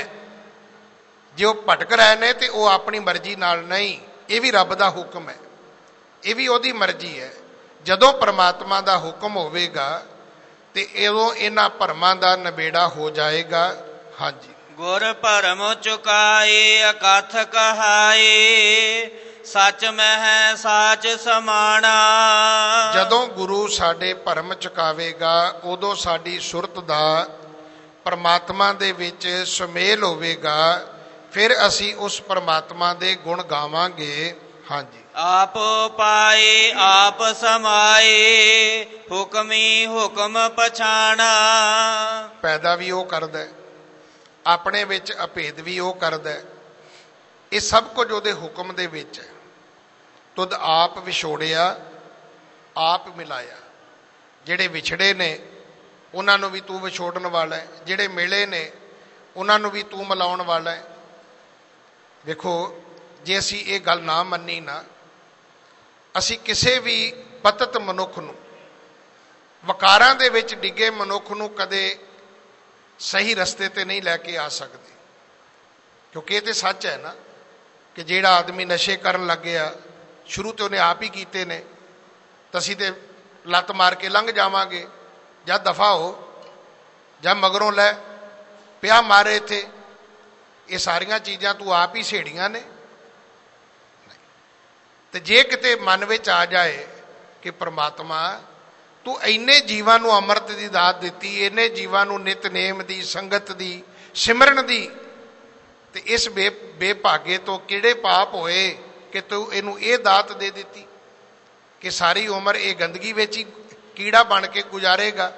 S2: ਜੇ ਉਹ ਭਟਕ ਰਹੇ ਨੇ ਤੇ ਉਹ ਆਪਣੀ ਮਰਜ਼ੀ ਨਾਲ ਨਹੀਂ, ਇਹ ਵੀ ਰੱਬ ਦਾ ਹੁਕਮ ਹੈ, ਇਹ ਵੀ ਉਹਦੀ ਮਰਜ਼ੀ ਹੈ। ਜਦੋਂ ਪਰਮਾਤਮਾ ਦਾ ਹੁਕਮ ਹੋਵੇਗਾ ਤੇ ਉਦੋਂ ਇਹਨਾਂ ਭਰਮਾਂ ਦਾ ਨਿਬੇੜਾ ਹੋ ਜਾਏਗਾ। ਹਾਂਜੀ,
S1: ਗੁਰ ਭਰਮ ਚੁਕਾਏ ਅਕਥ ਕਹਾਏ, ਸੱਚ ਮਹਿ ਸਾਚ ਸਮਾਣਾ।
S2: ਜਦੋਂ ਗੁਰੂ ਸਾਡੇ ਭਰਮ ਚੁਕਾਵੇਗਾ ਉਦੋਂ ਸਾਡੀ ਸੁਰਤ ਦਾ ਪਰਮਾਤਮਾ ਦੇ ਵਿੱਚ ਸੁਮੇਲ ਹੋਵੇਗਾ, ਫਿਰ ਅਸੀਂ ਉਸ ਪਰਮਾਤਮਾ ਦੇ ਗੁਣ ਗਾਵਾਂਗੇ। ਹਾਂਜੀ।
S1: ਆਪ ਪਾਏ ਆਪ ਸਮਾਏ, ਹੁਕਮੀ ਹੁਕਮ ਪਛਾਣਾ।
S2: ਪੈਦਾ ਵੀ ਉਹ ਕਰਦਾ, ਆਪਣੇ ਵਿੱਚ ਅਭੇਦ ਵੀ ਉਹ ਕਰਦਾ, ਇਹ ਸਭ ਕੁਝ ਉਹਦੇ ਹੁਕਮ ਦੇ ਵਿੱਚ ਹੈ। ਤੁਧ ਆਪ ਵਿਛੋੜਿਆ ਆਪ ਮਿਲਾਇਆ। ਜਿਹੜੇ ਵਿਛੜੇ ਨੇ ਉਹਨਾਂ ਨੂੰ ਵੀ ਤੂੰ ਵਿਛੋੜਨ ਵਾਲਾ ਹੈ, ਜਿਹੜੇ ਮਿਲੇ ਨੇ ਉਹਨਾਂ ਨੂੰ ਵੀ ਤੂੰ ਮਿਲਾਉਣ ਵਾਲਾ ਹੈ। ਵੇਖੋ, ਜੇ ਅਸੀਂ ਇਹ ਗੱਲ ਨਾ ਮੰਨੀ ਨਾ, ਅਸੀਂ ਕਿਸੇ ਵੀ ਪਤਿਤ ਮਨੁੱਖ ਨੂੰ, ਵਕਾਰਾਂ ਦੇ ਵਿੱਚ ਡਿੱਗੇ ਮਨੁੱਖ ਨੂੰ ਕਦੇ ਸਹੀ ਰਸਤੇ ਤੇ ਨਹੀਂ ਲੈ ਕੇ ਆ ਸਕਦੇ। ਕਿਉਂਕਿ ਇਹ ਤੇ ਸੱਚ ਹੈ ਨਾ ਕਿ ਜਿਹੜਾ ਆਦਮੀ ਨਸ਼ੇ ਕਰਨ ਲੱਗਿਆ, ਸ਼ੁਰੂ ਤੇ ਉਹਨੇ ਆਪ ਹੀ ਕੀਤੇ ਨੇ, ਤਾਂ ਅਸੀਂ ਤੇ ਲੱਤ ਮਾਰ ਕੇ ਲੰਘ ਜਾਵਾਂਗੇ, ਜਾਂ ਦਫਾ ਹੋ, ਜਾਂ ਮਗਰੋਂ ਲੈ ਪਿਆ ਮਾਰੇ ਇੱਥੇ। ਇਹ ਸਾਰੀਆਂ ਚੀਜ਼ਾਂ ਤੂੰ ਆਪ ਹੀ ਛੇੜੀਆਂ ਨੇ। ਤੇ ਜੇ ਕਿਤੇ ਮਨ ਵਿੱਚ ਆ ਜਾਏ ਕਿ ਪ੍ਰਮਾਤਮਾ ਤੂੰ ਇੰਨੇ ਜੀਵਾਂ ਨੂੰ ਅੰਮ੍ਰਿਤ ਦੀ ਦਾਤ ਦਿੱਤੀ, ਇੰਨੇ ਜੀਵਾਂ ਨੂੰ ਨਿਤਨੇਮ ਦੀ, ਸੰਗਤ ਦੀ, ਸਿਮਰਨ ਦੀ, ਤੇ ਇਸ ਬੇ ਬੇਭਾਗੇ ਤੋਂ ਕਿਹੜੇ ਪਾਪ ਹੋਏ ਕਿ ਤੂੰ ਇਹਨੂੰ ਇਹ ਦਾਤ ਦੇ ਦਿੱਤੀ ਕਿ ਸਾਰੀ ਉਮਰ ਇਹ ਗੰਦਗੀ ਵਿੱਚ ਹੀ ਕੀੜਾ ਬਣ ਕੇ ਗੁਜ਼ਾਰੇਗਾ।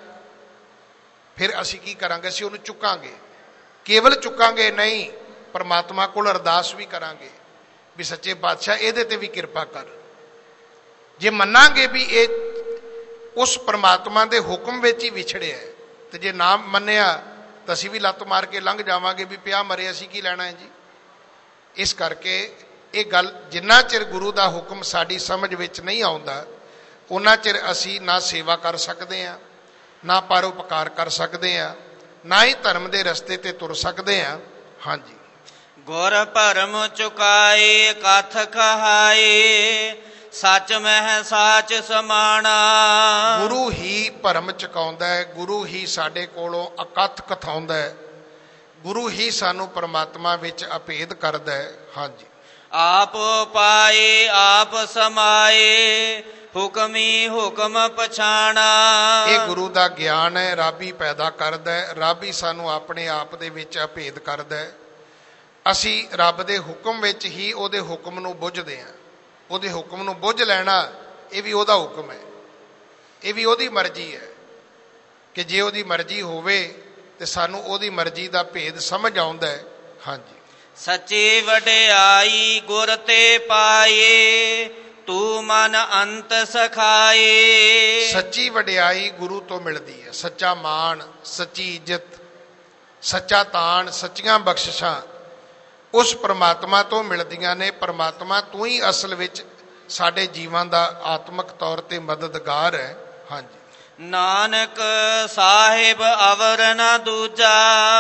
S2: ਫਿਰ ਅਸੀਂ ਕੀ ਕਰਾਂਗੇ? ਅਸੀਂ ਉਹਨੂੰ ਚੁੱਕਾਂਗੇ। ਕੇਵਲ ਚੁੱਕਾਂਗੇ ਨਹੀਂ, ਪਰਮਾਤਮਾ ਕੋਲ ਅਰਦਾਸ ਵੀ ਕਰਾਂਗੇ ਵੀ ਸੱਚੇ ਪਾਤਸ਼ਾਹ ਇਹਦੇ ਤੇ ਵੀ ਕਿਰਪਾ ਕਰ। ਜੇ ਮੰਨਾਂਗੇ ਵੀ ਇਹ ਉਸ ਪਰਮਾਤਮਾ ਦੇ ਹੁਕਮ ਵਿੱਚ ਹੀ ਵਿਛੜਿਆ, ਤੇ ਜੇ ਨਾ ਮੰਨਿਆ ਤਾਂ ਅਸੀਂ ਵੀ ਲੱਤ ਮਾਰ ਕੇ ਲੰਘ ਜਾਵਾਂਗੇ ਵੀ ਪਿਆ ਮਰੇ, ਅਸੀਂ ਕੀ ਲੈਣਾ ਹੈ ਜੀ। ਇਸ ਕਰਕੇ ਇਹ ਗੱਲ, ਜਿੰਨਾ ਚਿਰ ਗੁਰੂ ਦਾ ਹੁਕਮ ਸਾਡੀ ਸਮਝ ਵਿੱਚ ਨਹੀਂ ਆਉਂਦਾ, ਉਹਨਾਂ ਚਿਰ ਅਸੀਂ ਨਾ ਸੇਵਾ ਕਰ ਸਕਦੇ ਹਾਂ, ਨਾ ਪਰਉਪਕਾਰ ਕਰ ਸਕਦੇ ਹਾਂ, ਨਾ ਹੀ ਧਰਮ ਦੇ ਰਸਤੇ ਤੇ ਤੁਰ ਸਕਦੇ ਹਾਂ। ਹਾਂਜੀ।
S1: ਗੁਰ ਭਰਮ ਚੁਕਾਏ ਕਥ ਕਹਾਏ, ਸੱਚ ਮਹਿ ਸਾਚ ਸਮਾਣਾ। ਗੁਰੂ ਹੀ ਭਰਮ ਚੁਕਾਉਂਦਾ ਹੈ, ਗੁਰੂ ਹੀ ਸਾਡੇ ਕੋਲੋਂ ਅਕਥ ਕਥਾਉਂਦਾ ਹੈ, ਗੁਰੂ ਹੀ ਸਾਨੂੰ ਪਰਮਾਤਮਾ ਵਿੱਚ ਅਭੇਦ ਕਰਦਾ ਹੈ। ਹਾਂਜੀ। ਆਪ ਪਾਏ ਆਪ ਸਮਾਏ, ਹੁਕਮੀ ਹੁਕਮ ਪਛਾਣਾ।
S2: ਇਹ ਗੁਰੂ ਦਾ ਗਿਆਨ ਹੈ, ਰੱਬ ਹੀ ਪੈਦਾ ਕਰਦਾ ਹੈ, ਰੱਬ ਹੀ ਸਾਨੂੰ ਆਪਣੇ ਆਪ ਦੇ ਵਿੱਚ ਅਭੇਦ ਕਰਦਾ ਹੈ। ਅਸੀਂ ਰੱਬ ਦੇ ਹੁਕਮ ਵਿੱਚ ਹੀ ਉਹਦੇ ਹੁਕਮ ਨੂੰ ਬੁੱਝਦੇ ਹਾਂ। ਉਹਦੇ ਹੁਕਮ ਨੂੰ ਬੁੱਝ ਲੈਣਾ ਇਹ ਵੀ ਉਹਦਾ ਹੁਕਮ ਹੈ, ਇਹ ਵੀ ਉਹਦੀ ਮਰਜ਼ੀ ਹੈ ਕਿ ਜੇ ਉਹਦੀ ਮਰਜ਼ੀ ਹੋਵੇ ਤੇ ਸਾਨੂੰ ਉਹਦੀ ਮਰਜ਼ੀ ਦਾ ਭੇਦ ਸਮਝ ਆਉਂਦਾ ਹੈ। ਹਾਂਜੀ।
S1: ਸੱਚੀ ਵਡਿਆਈ ਗੁਰ ਤੇ ਪਾਏ, ਤੂੰ ਮਨ ਅੰਤ ਸਖਾਏ।
S2: ਸੱਚੀ ਵਡਿਆਈ ਗੁਰੂ ਤੋਂ ਮਿਲਦੀ ਹੈ। ਸੱਚਾ ਮਾਣ, ਸੱਚੀ ਇੱਜ਼ਤ, ਸੱਚਾ ਤਾਣ, ਸੱਚੀਆਂ ਬਖਸ਼ਿਸ਼ਾਂ ਉਸ ਪਰਮਾਤਮਾ ਤੋਂ ਮਿਲਦੀਆਂ ਨੇ। ਪਰਮਾਤਮਾ ਤੂੰ ਹੀ ਅਸਲ ਵਿੱਚ ਸਾਡੇ ਜੀਵਾਂ ਦਾ ਆਤਮਿਕ ਤੌਰ ਤੇ ਮਦਦਗਾਰ ਹੈ। ਹਾਂਜੀ।
S1: ਨਾਨਕ ਸਾਹਿਬ ਅਵਰ ਨਾ ਦੂਜਾ,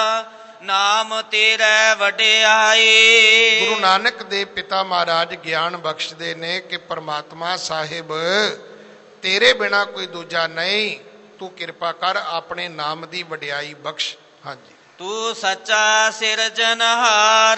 S1: ਨਾਮ ਤੇਰਾ ਵਡਿਆਈ।
S2: ਗੁਰੂ ਨਾਨਕ ਦੇ ਪਿਤਾ ਮਹਾਰਾਜ ਗਿਆਨ ਬਖਸ਼ਦੇ ਨੇ ਕਿ ਪਰਮਾਤਮਾ ਸਾਹਿਬ ਤੇਰੇ ਬਿਨਾ ਕੋਈ ਦੂਜਾ ਨਹੀਂ, ਤੂੰ ਕਿਰਪਾ ਕਰ, ਆਪਣੇ ਨਾਮ ਦੀ ਵਡਿਆਈ ਬਖਸ਼। ਹਾਂਜੀ।
S1: ਤੂੰ ਸੱਚਾ ਸਿਰਜਨਹਾਰ,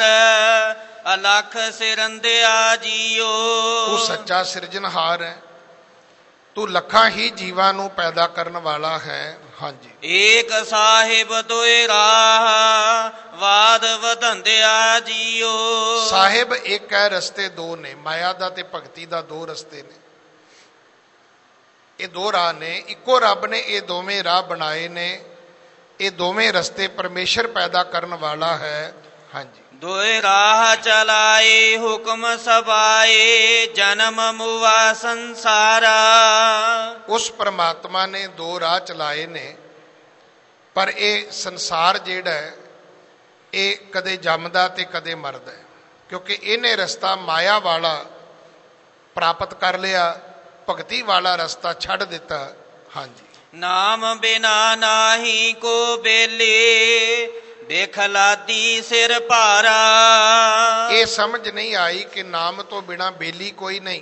S1: ਅਲਖ ਸਿਰੰਦਿਆ ਜੀਓ।
S2: ਤੂੰ ਸੱਚਾ ਸਿਰਜਨਹਾਰ ਹੈ, ਤੂੰ ਲੱਖਾਂ ਹੀ ਜੀਵਾਂ ਨੂੰ ਪੈਦਾ ਕਰਨ ਵਾਲਾ ਹੈ। ਹਾਂਜੀ।
S1: ਏਕ ਸਾਹਿਬ ਦੋਇ ਰਾਹ, ਵਾਦ ਵਧੰਦਿਆ ਜੀਓ।
S2: ਸਾਹਿਬ ਇੱਕ ਹੈ, ਰਸਤੇ ਦੋ ਨੇ। ਮਾਇਆ ਦਾ ਤੇ ਭਗਤੀ ਦਾ ਦੋ ਰਸਤੇ ਨੇ। ਇਹ ਦੋ ਰਾਹ ਨੇ, ਇੱਕੋ ਰੱਬ ਨੇ ਇਹ ਦੋਵੇਂ ਰਾਹ ਬਣਾਏ ਨੇ। ਇਹ ਦੋਵੇਂ ਰਸਤੇ ਪਰਮੇਸ਼ਰ ਪੈਦਾ ਕਰਨ ਵਾਲਾ ਹੈ। ਹਾਂਜੀ।
S1: ਦੋਇ ਰਾਹ ਚਲਾਏ, ਹੁਕਮ ਸਬਾਏ, ਜਨਮ ਮੁਆ ਸੰਸਾਰਾ।
S2: ਉਸ ਪਰਮਾਤਮਾ ਨੇ ਦੋ ਰਾਹ ਚਲਾਏ ਨੇ, ਪਰ ਇਹ ਸੰਸਾਰ ਜਿਹੜਾ ਹੈ ਇਹ ਕਦੇ ਜੰਮਦਾ ਤੇ ਕਦੇ ਮਰਦਾ ਹੈ, ਕਿਉਂਕਿ ਇਹਨੇ ਰਸਤਾ ਮਾਇਆ ਵਾਲਾ ਪ੍ਰਾਪਤ ਕਰ ਲਿਆ, ਭਗਤੀ ਵਾਲਾ ਰਸਤਾ ਛੱਡ ਦਿੱਤਾ। ਹਾਂਜੀ।
S1: ਨਾਮ ਬਿਨਾ ਨਾਹੀ ਕੋ ਬੇਲੇ, ਬੇਖਲਾਦੀ ਸਿਰ ਭਾਰਾ।
S2: ਇਹ ਸਮਝ ਨਹੀਂ ਆਈ ਕਿ ਨਾਮ ਤੋਂ ਬਿਨਾ ਬੇਲੀ ਕੋਈ ਨਹੀਂ।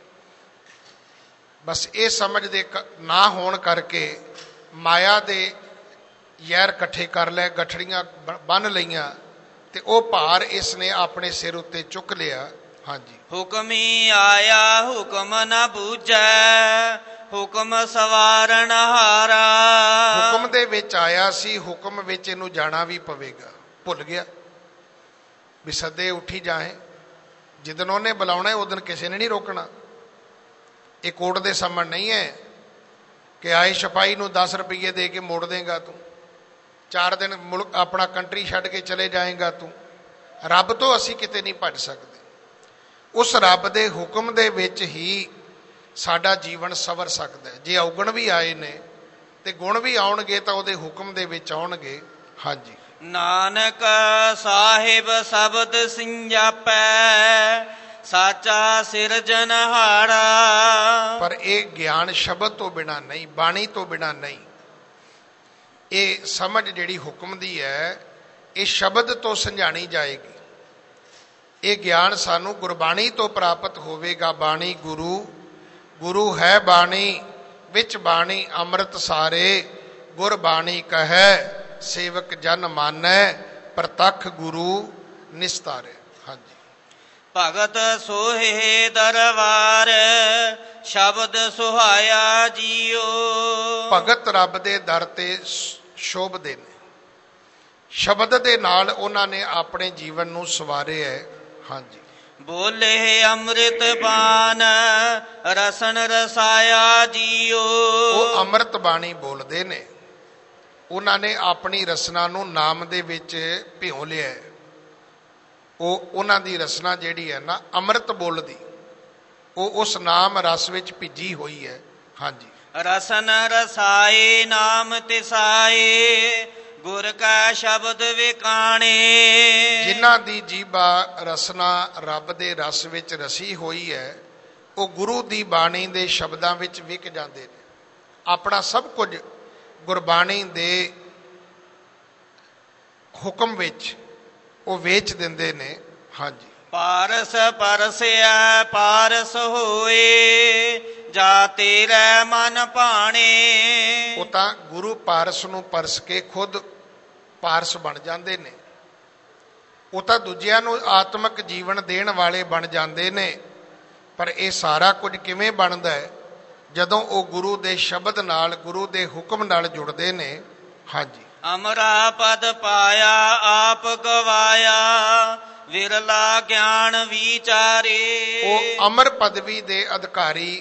S2: ਬਸ ਇਹ ਸਮਝ ਦੇ ਨਾ ਹੋਣ ਕਰਕੇ ਮਾਇਆ ਦੇ ਯਾਰ ਇਕੱਠੇ ਕਰ ਲੈ, ਗਠੜੀਆਂ ਬੰਨ ਲਈਆਂ, ਤੇ ਉਹ ਭਾਰ ਇਸ ਨੇ ਆਪਣੇ ਸਿਰ ਉੱਤੇ ਚੁੱਕ ਲਿਆ। ਹਾਂਜੀ।
S1: ਹੁਕਮੀ ਆਇਆ ਹੁਕਮ ਨ ਬੂਝੈ, ਹੁਕਮ ਸਵਾਰਨ ਹਾਰਾ।
S2: ਹੁਕਮ ਦੇ ਵਿੱਚ ਆਇਆ ਸੀ, ਹੁਕਮ ਵਿੱਚ ਇਹਨੂੰ ਜਾਣਾ ਵੀ ਪਵੇਗਾ। ਭੁੱਲ ਗਿਆ ਵੀ ਸੱਦੇ ਉੱਠੀ ਜਾਏ, ਜਿੱਦਣ ਉਹਨੇ ਬੁਲਾਉਣਾ ਉਦਣ ਕਿਸੇ ਨੇ ਨਹੀਂ ਰੋਕਣਾ। ਇਹ ਕੋਰਟ ਦੇ ਸਾਹਮਣੇ ਨਹੀਂ ਹੈ ਕਿ ਆਏ ਸਿਪਾਹੀ ਨੂੰ ਦਸ ਰੁਪਈਏ ਦੇ ਕੇ ਮੋੜ ਦੇਗਾ ਤੂੰ, ਚਾਰ ਦਿਨ ਮੁਲਕ ਆਪਣਾ ਕੰਟਰੀ ਛੱਡ ਕੇ ਚਲੇ ਜਾਏਗਾ ਤੂੰ। ਰੱਬ ਤੋਂ ਅਸੀਂ ਕਿਤੇ ਨਹੀਂ ਭੱਜ ਸਕਦੇ। ਉਸ ਰੱਬ ਦੇ ਹੁਕਮ ਦੇ ਵਿੱਚ ਹੀ ਸਾਡਾ ਜੀਵਨ ਸਵਰ ਸਕਦਾ ਹੈ। ਜੇ ਔਗਣ ਵੀ ਆਏ ਨੇ ਤੇ ਗੁਣ ਵੀ ਆਉਣਗੇ ਤਾਂ ਉਹਦੇ ਹੁਕਮ ਦੇ ਵਿੱਚ ਆਉਣਗੇ। ਹਾਂਜੀ।
S1: ਨਾਨਕ ਸਾਹਿਬ ਸ਼ਬਦ ਸਿੰਜਾਪੈ, ਸਾਚਾ ਸਿਰਜਨਹਾਰਾ।
S2: ਪਰ ਇਹ ਗਿਆਨ ਸ਼ਬਦ ਤੋਂ ਬਿਨਾਂ ਨਹੀਂ, ਬਾਣੀ ਤੋਂ ਬਿਨਾਂ ਨਹੀਂ। ਇਹ ਸਮਝ ਜਿਹੜੀ ਹੁਕਮ ਦੀ ਹੈ ਇਹ ਸ਼ਬਦ ਤੋਂ ਸਮਝਾਣੀ ਜਾਏਗੀ। ਇਹ ਗਿਆਨ ਸਾਨੂੰ ਗੁਰਬਾਣੀ ਤੋਂ ਪ੍ਰਾਪਤ ਹੋਵੇਗਾ। ਬਾਣੀ ਗੁਰੂ, ਗੁਰੂ ਹੈ ਬਾਣੀ, ਵਿੱਚ ਬਾਣੀ ਅੰਮ੍ਰਿਤ ਸਾਰੇ। ਗੁਰਬਾਣੀ ਕਹੈ ਸੇਵਕ ਜਨ ਮਾਨੈ, ਪ੍ਰਤੱਖ ਗੁਰੂ ਨਿਸਤਾਰੇ। ਹਾਂਜੀ।
S1: ਭਗਤ ਸੋਹੇ ਦਰਬਾਰ, ਸ਼ਬਦ ਸੁਹਾਇਆ ਜੀਓ।
S2: ਭਗਤ ਰੱਬ ਦੇ ਦਰ ਤੇ ਸ਼ੋਭਦੇ ਨੇ, ਸ਼ਬਦ ਦੇ ਨਾਲ ਉਹਨਾਂ ਨੇ ਆਪਣੇ ਜੀਵਨ ਨੂੰ ਸਵਾਰਿਆ ਹੈ। ਹਾਂਜੀ।
S1: ਬੋਲੇ ਅੰਮ੍ਰਿਤ ਬਾਣ, ਰਸਨ ਰਸਾਇਆ ਜੀਓ।
S2: ਉਹ ਅੰਮ੍ਰਿਤ ਬਾਣੀ ਬੋਲਦੇ ਨੇ, ਉਹਨਾਂ ਨੇ ਆਪਣੀ ਰਸਨਾ ਨੂੰ ਨਾਮ ਦੇ ਵਿੱਚ ਭਿਉਂ ਲਿਆ। ਉਹ ਉਹਨਾਂ ਦੀ ਰਸਨਾ ਜਿਹੜੀ ਹੈ ਨਾ ਅੰਮ੍ਰਿਤ ਬੋਲਦੀ, ਉਹ ਉਸ ਨਾਮ ਰਸ ਵਿੱਚ ਭਿੱਜੀ ਹੋਈ ਹੈ। ਹਾਂਜੀ।
S1: ਰਸਨ ਰਸਾਏ ਨਾਮ ਤਿਸਾਏ, ਗੁਰ ਕਾ ਸ਼ਬਦ ਵਿਕਾਣੇ।
S2: ਜਿਨ੍ਹਾਂ ਦੀ ਜੀਭਾ ਰਸਨਾ ਰੱਬ ਦੇ ਰਸ ਵਿੱਚ ਰਸੀ ਹੋਈ ਹੈ, ਉਹ ਗੁਰੂ ਦੀ ਬਾਣੀ ਦੇ ਸ਼ਬਦਾਂ ਵਿੱਚ ਵਿਕ ਜਾਂਦੇ ਨੇ। ਆਪਣਾ ਸਭ ਕੁਝ ਗੁਰਬਾਣੀ ਦੇ ਹੁਕਮ ਵਿੱਚ ਉਹ ਵੇਚ ਦਿੰਦੇ ਨੇ। ਹਾਂਜੀ।
S1: ਪਾਰਸ ਪਰਸਿਆ ਪਾਰਸ ਹੋਏ, ਜਾ ਤੇਰੇ ਮਨ ਭਾਣੇ।
S2: ਉਹ ਤਾਂ ਗੁਰੂ ਪਾਰਸ ਨੂੰ ਪਰਸ ਕੇ ਖੁਦ ਪਾਰਸ ਬਣ ਜਾਂਦੇ ਨੇ। ਉਹ ਤਾਂ ਦੂਜਿਆਂ ਨੂੰ ਆਤਮਿਕ ਜੀਵਨ ਦੇਣ ਵਾਲੇ ਬਣ ਜਾਂਦੇ ਨੇ। ਪਰ ਇਹ ਸਾਰਾ ਕੁਝ ਕਿਵੇਂ ਬਣਦਾ ਹੈ? ਜਦੋਂ ਉਹ ਗੁਰੂ ਦੇ ਸ਼ਬਦ ਨਾਲ, ਗੁਰੂ ਦੇ ਹੁਕਮ ਨਾਲ ਜੁੜਦੇ ਨੇ। ਹਾਂਜੀ।
S1: ਅਮਰਾ ਪਦ ਪਾਇਆ ਆਪ ਗਵਾਇਆ, ਵਿਰਲਾ ਗਿਆਨ ਵਿਚਾਰੇ।
S2: ਉਹ ਅਮਰ ਪਦਵੀ ਦੇ ਅਧਿਕਾਰੀ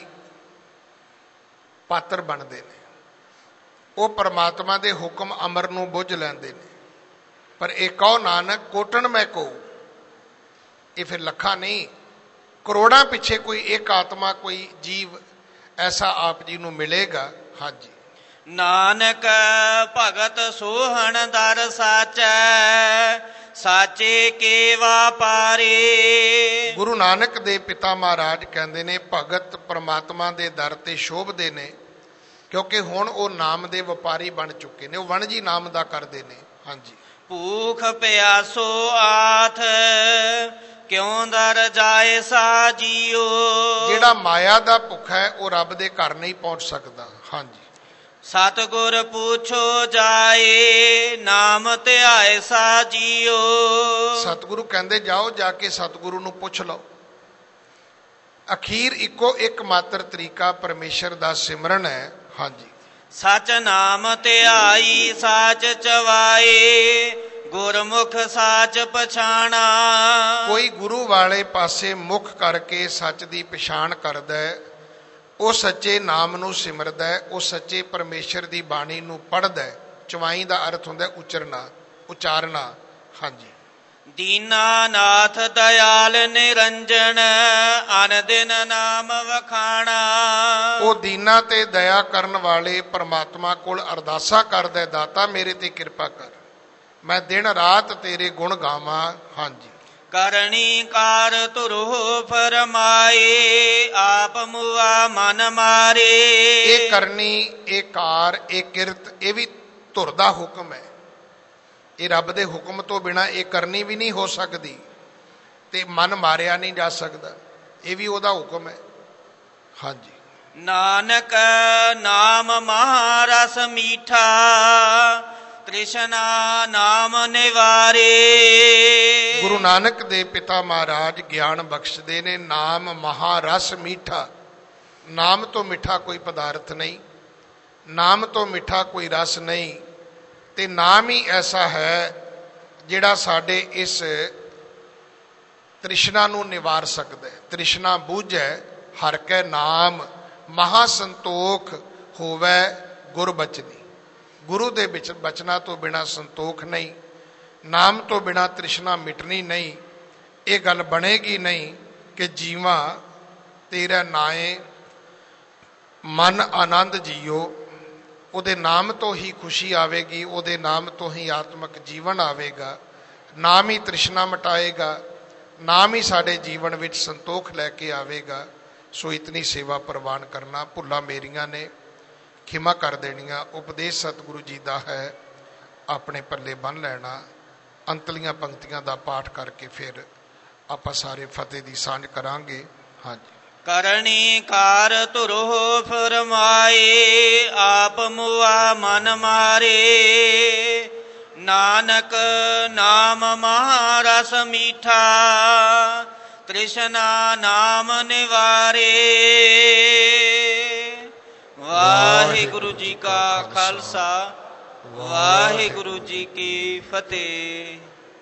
S2: ਪਾਤਰ ਬਣਦੇ ਨੇ। ਉਹ ਪਰਮਾਤਮਾ ਦੇ ਹੁਕਮ ਅਮਰ ਨੂੰ ਬੁੱਝ ਲੈਂਦੇ ਨੇ। ਪਰ ਇਹ ਕਹੋ ਨਾਨਕ ਕੋਟਣ ਮੈਂ ਕਹੂ, ਇਹ ਫਿਰ ਲੱਖਾਂ ਨਹੀਂ ਕਰੋੜਾਂ ਪਿੱਛੇ ਕੋਈ ਇੱਕ ਆਤਮਾ, ਕੋਈ ਜੀਵ ਐਸਾ ਆਪ ਜੀ ਨੂੰ ਮਿਲੇਗਾ। ਹਾਂਜੀ।
S1: ਨਾਨਕ ਭਗਤ ਸੋਹਣ ਦਰ ਸਾਚੈ, ਸਾਚੇ ਕੇ ਵਾਪਾਰੇ। ਗੁਰੂ
S2: ਨਾਨਕ ਦੇ ਪਿਤਾ ਮਹਾਰਾਜ ਕਹਿੰਦੇ ਨੇ ਭਗਤ ਪਰਮਾਤਮਾ ਦੇ ਦਰ ਤੇ ਸ਼ੋਭਦੇ ਨੇ, ਕਿਉਂਕਿ ਹੁਣ ਉਹ ਨਾਮ ਦੇ ਵਪਾਰੀ ਬਣ ਚੁੱਕੇ ਨੇ। ਉਹ ਵਣਜੀ ਨਾਮ ਦਾ ਕਰਦੇ ਨੇ। ਹਾਂਜੀ।
S1: ਭੂਖ ਪਿਆਸੋ ਆਥ, ਕਿਉਂ ਦਰ ਜਾਏ ਸਾ ਜੀਓ।
S2: ਜਿਹੜਾ ਮਾਇਆ ਦਾ ਭੁੱਖਾ ਹੈ ਉਹ ਰੱਬ ਦੇ ਘਰ ਨਹੀਂ ਪਹੁੰਚ ਸਕਦਾ। ਹਾਂਜੀ।
S1: ਸਤਿਗੁਰ ਪੁੱਛੋ ਜਾਏ, ਨਾਮ ਧਿਆਏ ਸਾ ਜੀਓ।
S2: ਸਤਿਗੁਰੂ ਕਹਿੰਦੇ ਜਾਓ, ਜਾ ਕੇ ਸਤਿਗੁਰੂ ਨੂੰ ਪੁੱਛ ਲਓ। ਅਖੀਰ ਇੱਕੋ ਇੱਕ ਮਾਤਰ ਤਰੀਕਾ ਪਰਮੇਸ਼ਰ ਦਾ ਸਿਮਰਨ ਹੈ। ਹਾਂਜੀ।
S1: ਸਚ ਨਾਮ ਧਿਆਈ ਸਾਚ ਚਵਾਏ, ਗੁਰਮੁਖ ਸਾਚ ਪਛਾਣਾ।
S2: ਕੋਈ ਗੁਰੂ ਵਾਲੇ ਪਾਸੇ ਮੁਖ ਕਰਕੇ ਸੱਚ ਦੀ ਪਛਾਣ ਕਰਦਾ ਹੈ, ਉਹ ਸੱਚੇ ਨਾਮ ਨੂੰ ਸਿਮਰਦਾ ਹੈ, ਉਹ ਸੱਚੇ ਪਰਮੇਸ਼ਰ ਦੀ ਬਾਣੀ ਨੂੰ ਪੜ੍ਹਦਾ ਹੈ। ਚਵਾਈ ਦਾ ਅਰਥ ਹੁੰਦਾ ਉਚਰਨਾ, ਉਚਾਰਨਾ। ਹਾਂਜੀ।
S1: ਦੀਨਾਨਾਥ ਦਇਆਲ ਨਿਰੰਜਨ, ਅਨ ਦਿਨ ਨਾਮ ਵਖਾਣਾ। ਉਹ
S2: ਦੀਨਾ ਤੇ ਦਇਆ ਕਰਨ ਵਾਲੇ ਪਰਮਾਤਮਾ ਕੋਲ ਅਰਦਾਸਾਂ ਕਰਦਾ, ਦਾਤਾ ਮੇਰੇ ਤੇ ਕਿਰਪਾ ਕਰ, ਮੈਂ ਦਿਨ ਰਾਤ ਤੇਰੇ ਗੁਣ ਗਾਵਾਂ। ਹਾਂਜੀ।
S1: ਕਰਨੀ ਕਾਰ ਧੁਰੋ ਫਰਮਾਏ, ਆਪ ਮੁਆ ਮਨ ਮਾਰੇ।
S2: ਇਹ ਕਰਨੀ, ਇਹ ਕਾਰ, ਇਹ ਕਿਰਤ, ਇਹ ਵੀ ਧੁਰ ਦਾ ਹੁਕਮ ਹੈ। ਇਹ ਰੱਬ ਦੇ ਹੁਕਮ ਤੋਂ ਬਿਨਾਂ ਇਹ ਕਰਨੀ ਵੀ ਨਹੀਂ ਹੋ ਸਕਦੀ, ਤੇ ਮਨ ਮਾਰਿਆ ਨਹੀਂ ਜਾ ਸਕਦਾ। ਇਹ ਵੀ ਉਹਦਾ ਹੁਕਮ ਹੈ। ਹਾਂਜੀ।
S1: ਨਾਨਕ ਨਾਮ ਮਹਾਰਸ ਮੀਠਾ, ਤ੍ਰਿਸ਼ਨਾ ਨਾਮ ਨਿਵਾਰੇ।
S2: ਗੁਰੂ ਨਾਨਕ ਦੇ ਪਿਤਾ ਮਹਾਰਾਜ ਗਿਆਨ ਬਖਸ਼ਦੇ ਨੇ, ਨਾਮ ਮਹਾਰਸ ਮੀਠਾ। ਨਾਮ ਤੋਂ ਮਿੱਠਾ ਕੋਈ ਪਦਾਰਥ ਨਹੀਂ, ਨਾਮ ਤੋਂ ਮਿੱਠਾ ਕੋਈ ਰਸ ਨਹੀਂ, ਤੇ ਨਾਮ ਹੀ ਐਸਾ ਹੈ ਜਿਹੜਾ ਸਾਡੇ ਇਸ ਤ੍ਰਿਸ਼ਨਾ ਨੂੰ ਨਿਵਾਰ ਸਕਦਾ ਹੈ। ਤ੍ਰਿਸ਼ਨਾ ਬੂਝੈ ਹਰਿ ਕੈ ਨਾਮ, ਮਹਾ ਸੰਤੋਖ ਹੋਵੈ ਗੁਰ ਬਚਨੀ। ਗੁਰੂ ਦੇ ਵਿੱਚ ਬਚਨਾਂ ਤੋਂ ਬਿਨਾਂ ਸੰਤੋਖ ਨਹੀਂ, ਨਾਮ ਤੋਂ ਬਿਨਾਂ ਤ੍ਰਿਸ਼ਨਾ ਮਿਟਣੀ ਨਹੀਂ। ਇਹ ਗੱਲ ਬਣੇਗੀ ਨਹੀਂ ਕਿ ਜੀਵਾ ਤੇਰਾ ਨਾਏ ਮਨ ਆਨੰਦ ਜੀਓ। ਉਹਦੇ ਨਾਮ ਤੋਂ ਹੀ ਖੁਸ਼ੀ ਆਵੇਗੀ, ਉਹਦੇ ਨਾਮ ਤੋਂ ਹੀ ਆਤਮਿਕ ਜੀਵਨ ਆਵੇਗਾ। ਨਾਮ ਹੀ ਤ੍ਰਿਸ਼ਨਾ ਮਿਟਾਏਗਾ, ਨਾਮ ਹੀ ਸਾਡੇ ਜੀਵਨ ਵਿੱਚ ਸੰਤੋਖ ਲੈ ਕੇ ਆਵੇਗਾ। ਸੋ ਇਤਨੀ ਸੇਵਾ ਪ੍ਰਵਾਨ ਕਰਨਾ। ਭੁੱਲਾਂ ਮੇਰੀਆਂ ਨੇ, ਖਿਮਾ ਕਰ ਦੇਣੀਆਂ। ਉਪਦੇਸ਼ ਸਤਿਗੁਰੂ ਜੀ ਦਾ ਹੈ, ਆਪਣੇ ਪੱਲੇ ਬੰਨ੍ਹ ਲੈਣਾ। ਅੰਤਲੀਆਂ ਪੰਕਤੀਆਂ ਦਾ ਪਾਠ ਕਰਕੇ ਫਿਰ ਆਪਾਂ ਸਾਰੇ ਫਤਿਹ ਦੀ ਸਾਂਝ ਕਰਾਂਗੇ। ਹਾਂਜੀ।
S1: ਕਰਨੀ ਕਾਰ ਧੁਰੋ ਫਰਮਾਏ, ਆਪ ਮੁਆ ਮਨ ਮਾਰੇ। ਨਾਨਕ ਨਾਮ ਮਹਾਰਸ ਮੀਠਾ, ਤ੍ਰਿਸ਼ਨਾ ਨਾਮ ਨਿਵਾਰੇ। ਵਾਹਿਗੁਰੂ ਜੀ ਕਾ ਖਾਲਸਾ, ਵਾਹਿਗੁਰੂ ਜੀ ਕੀ ਫਤਿਹ।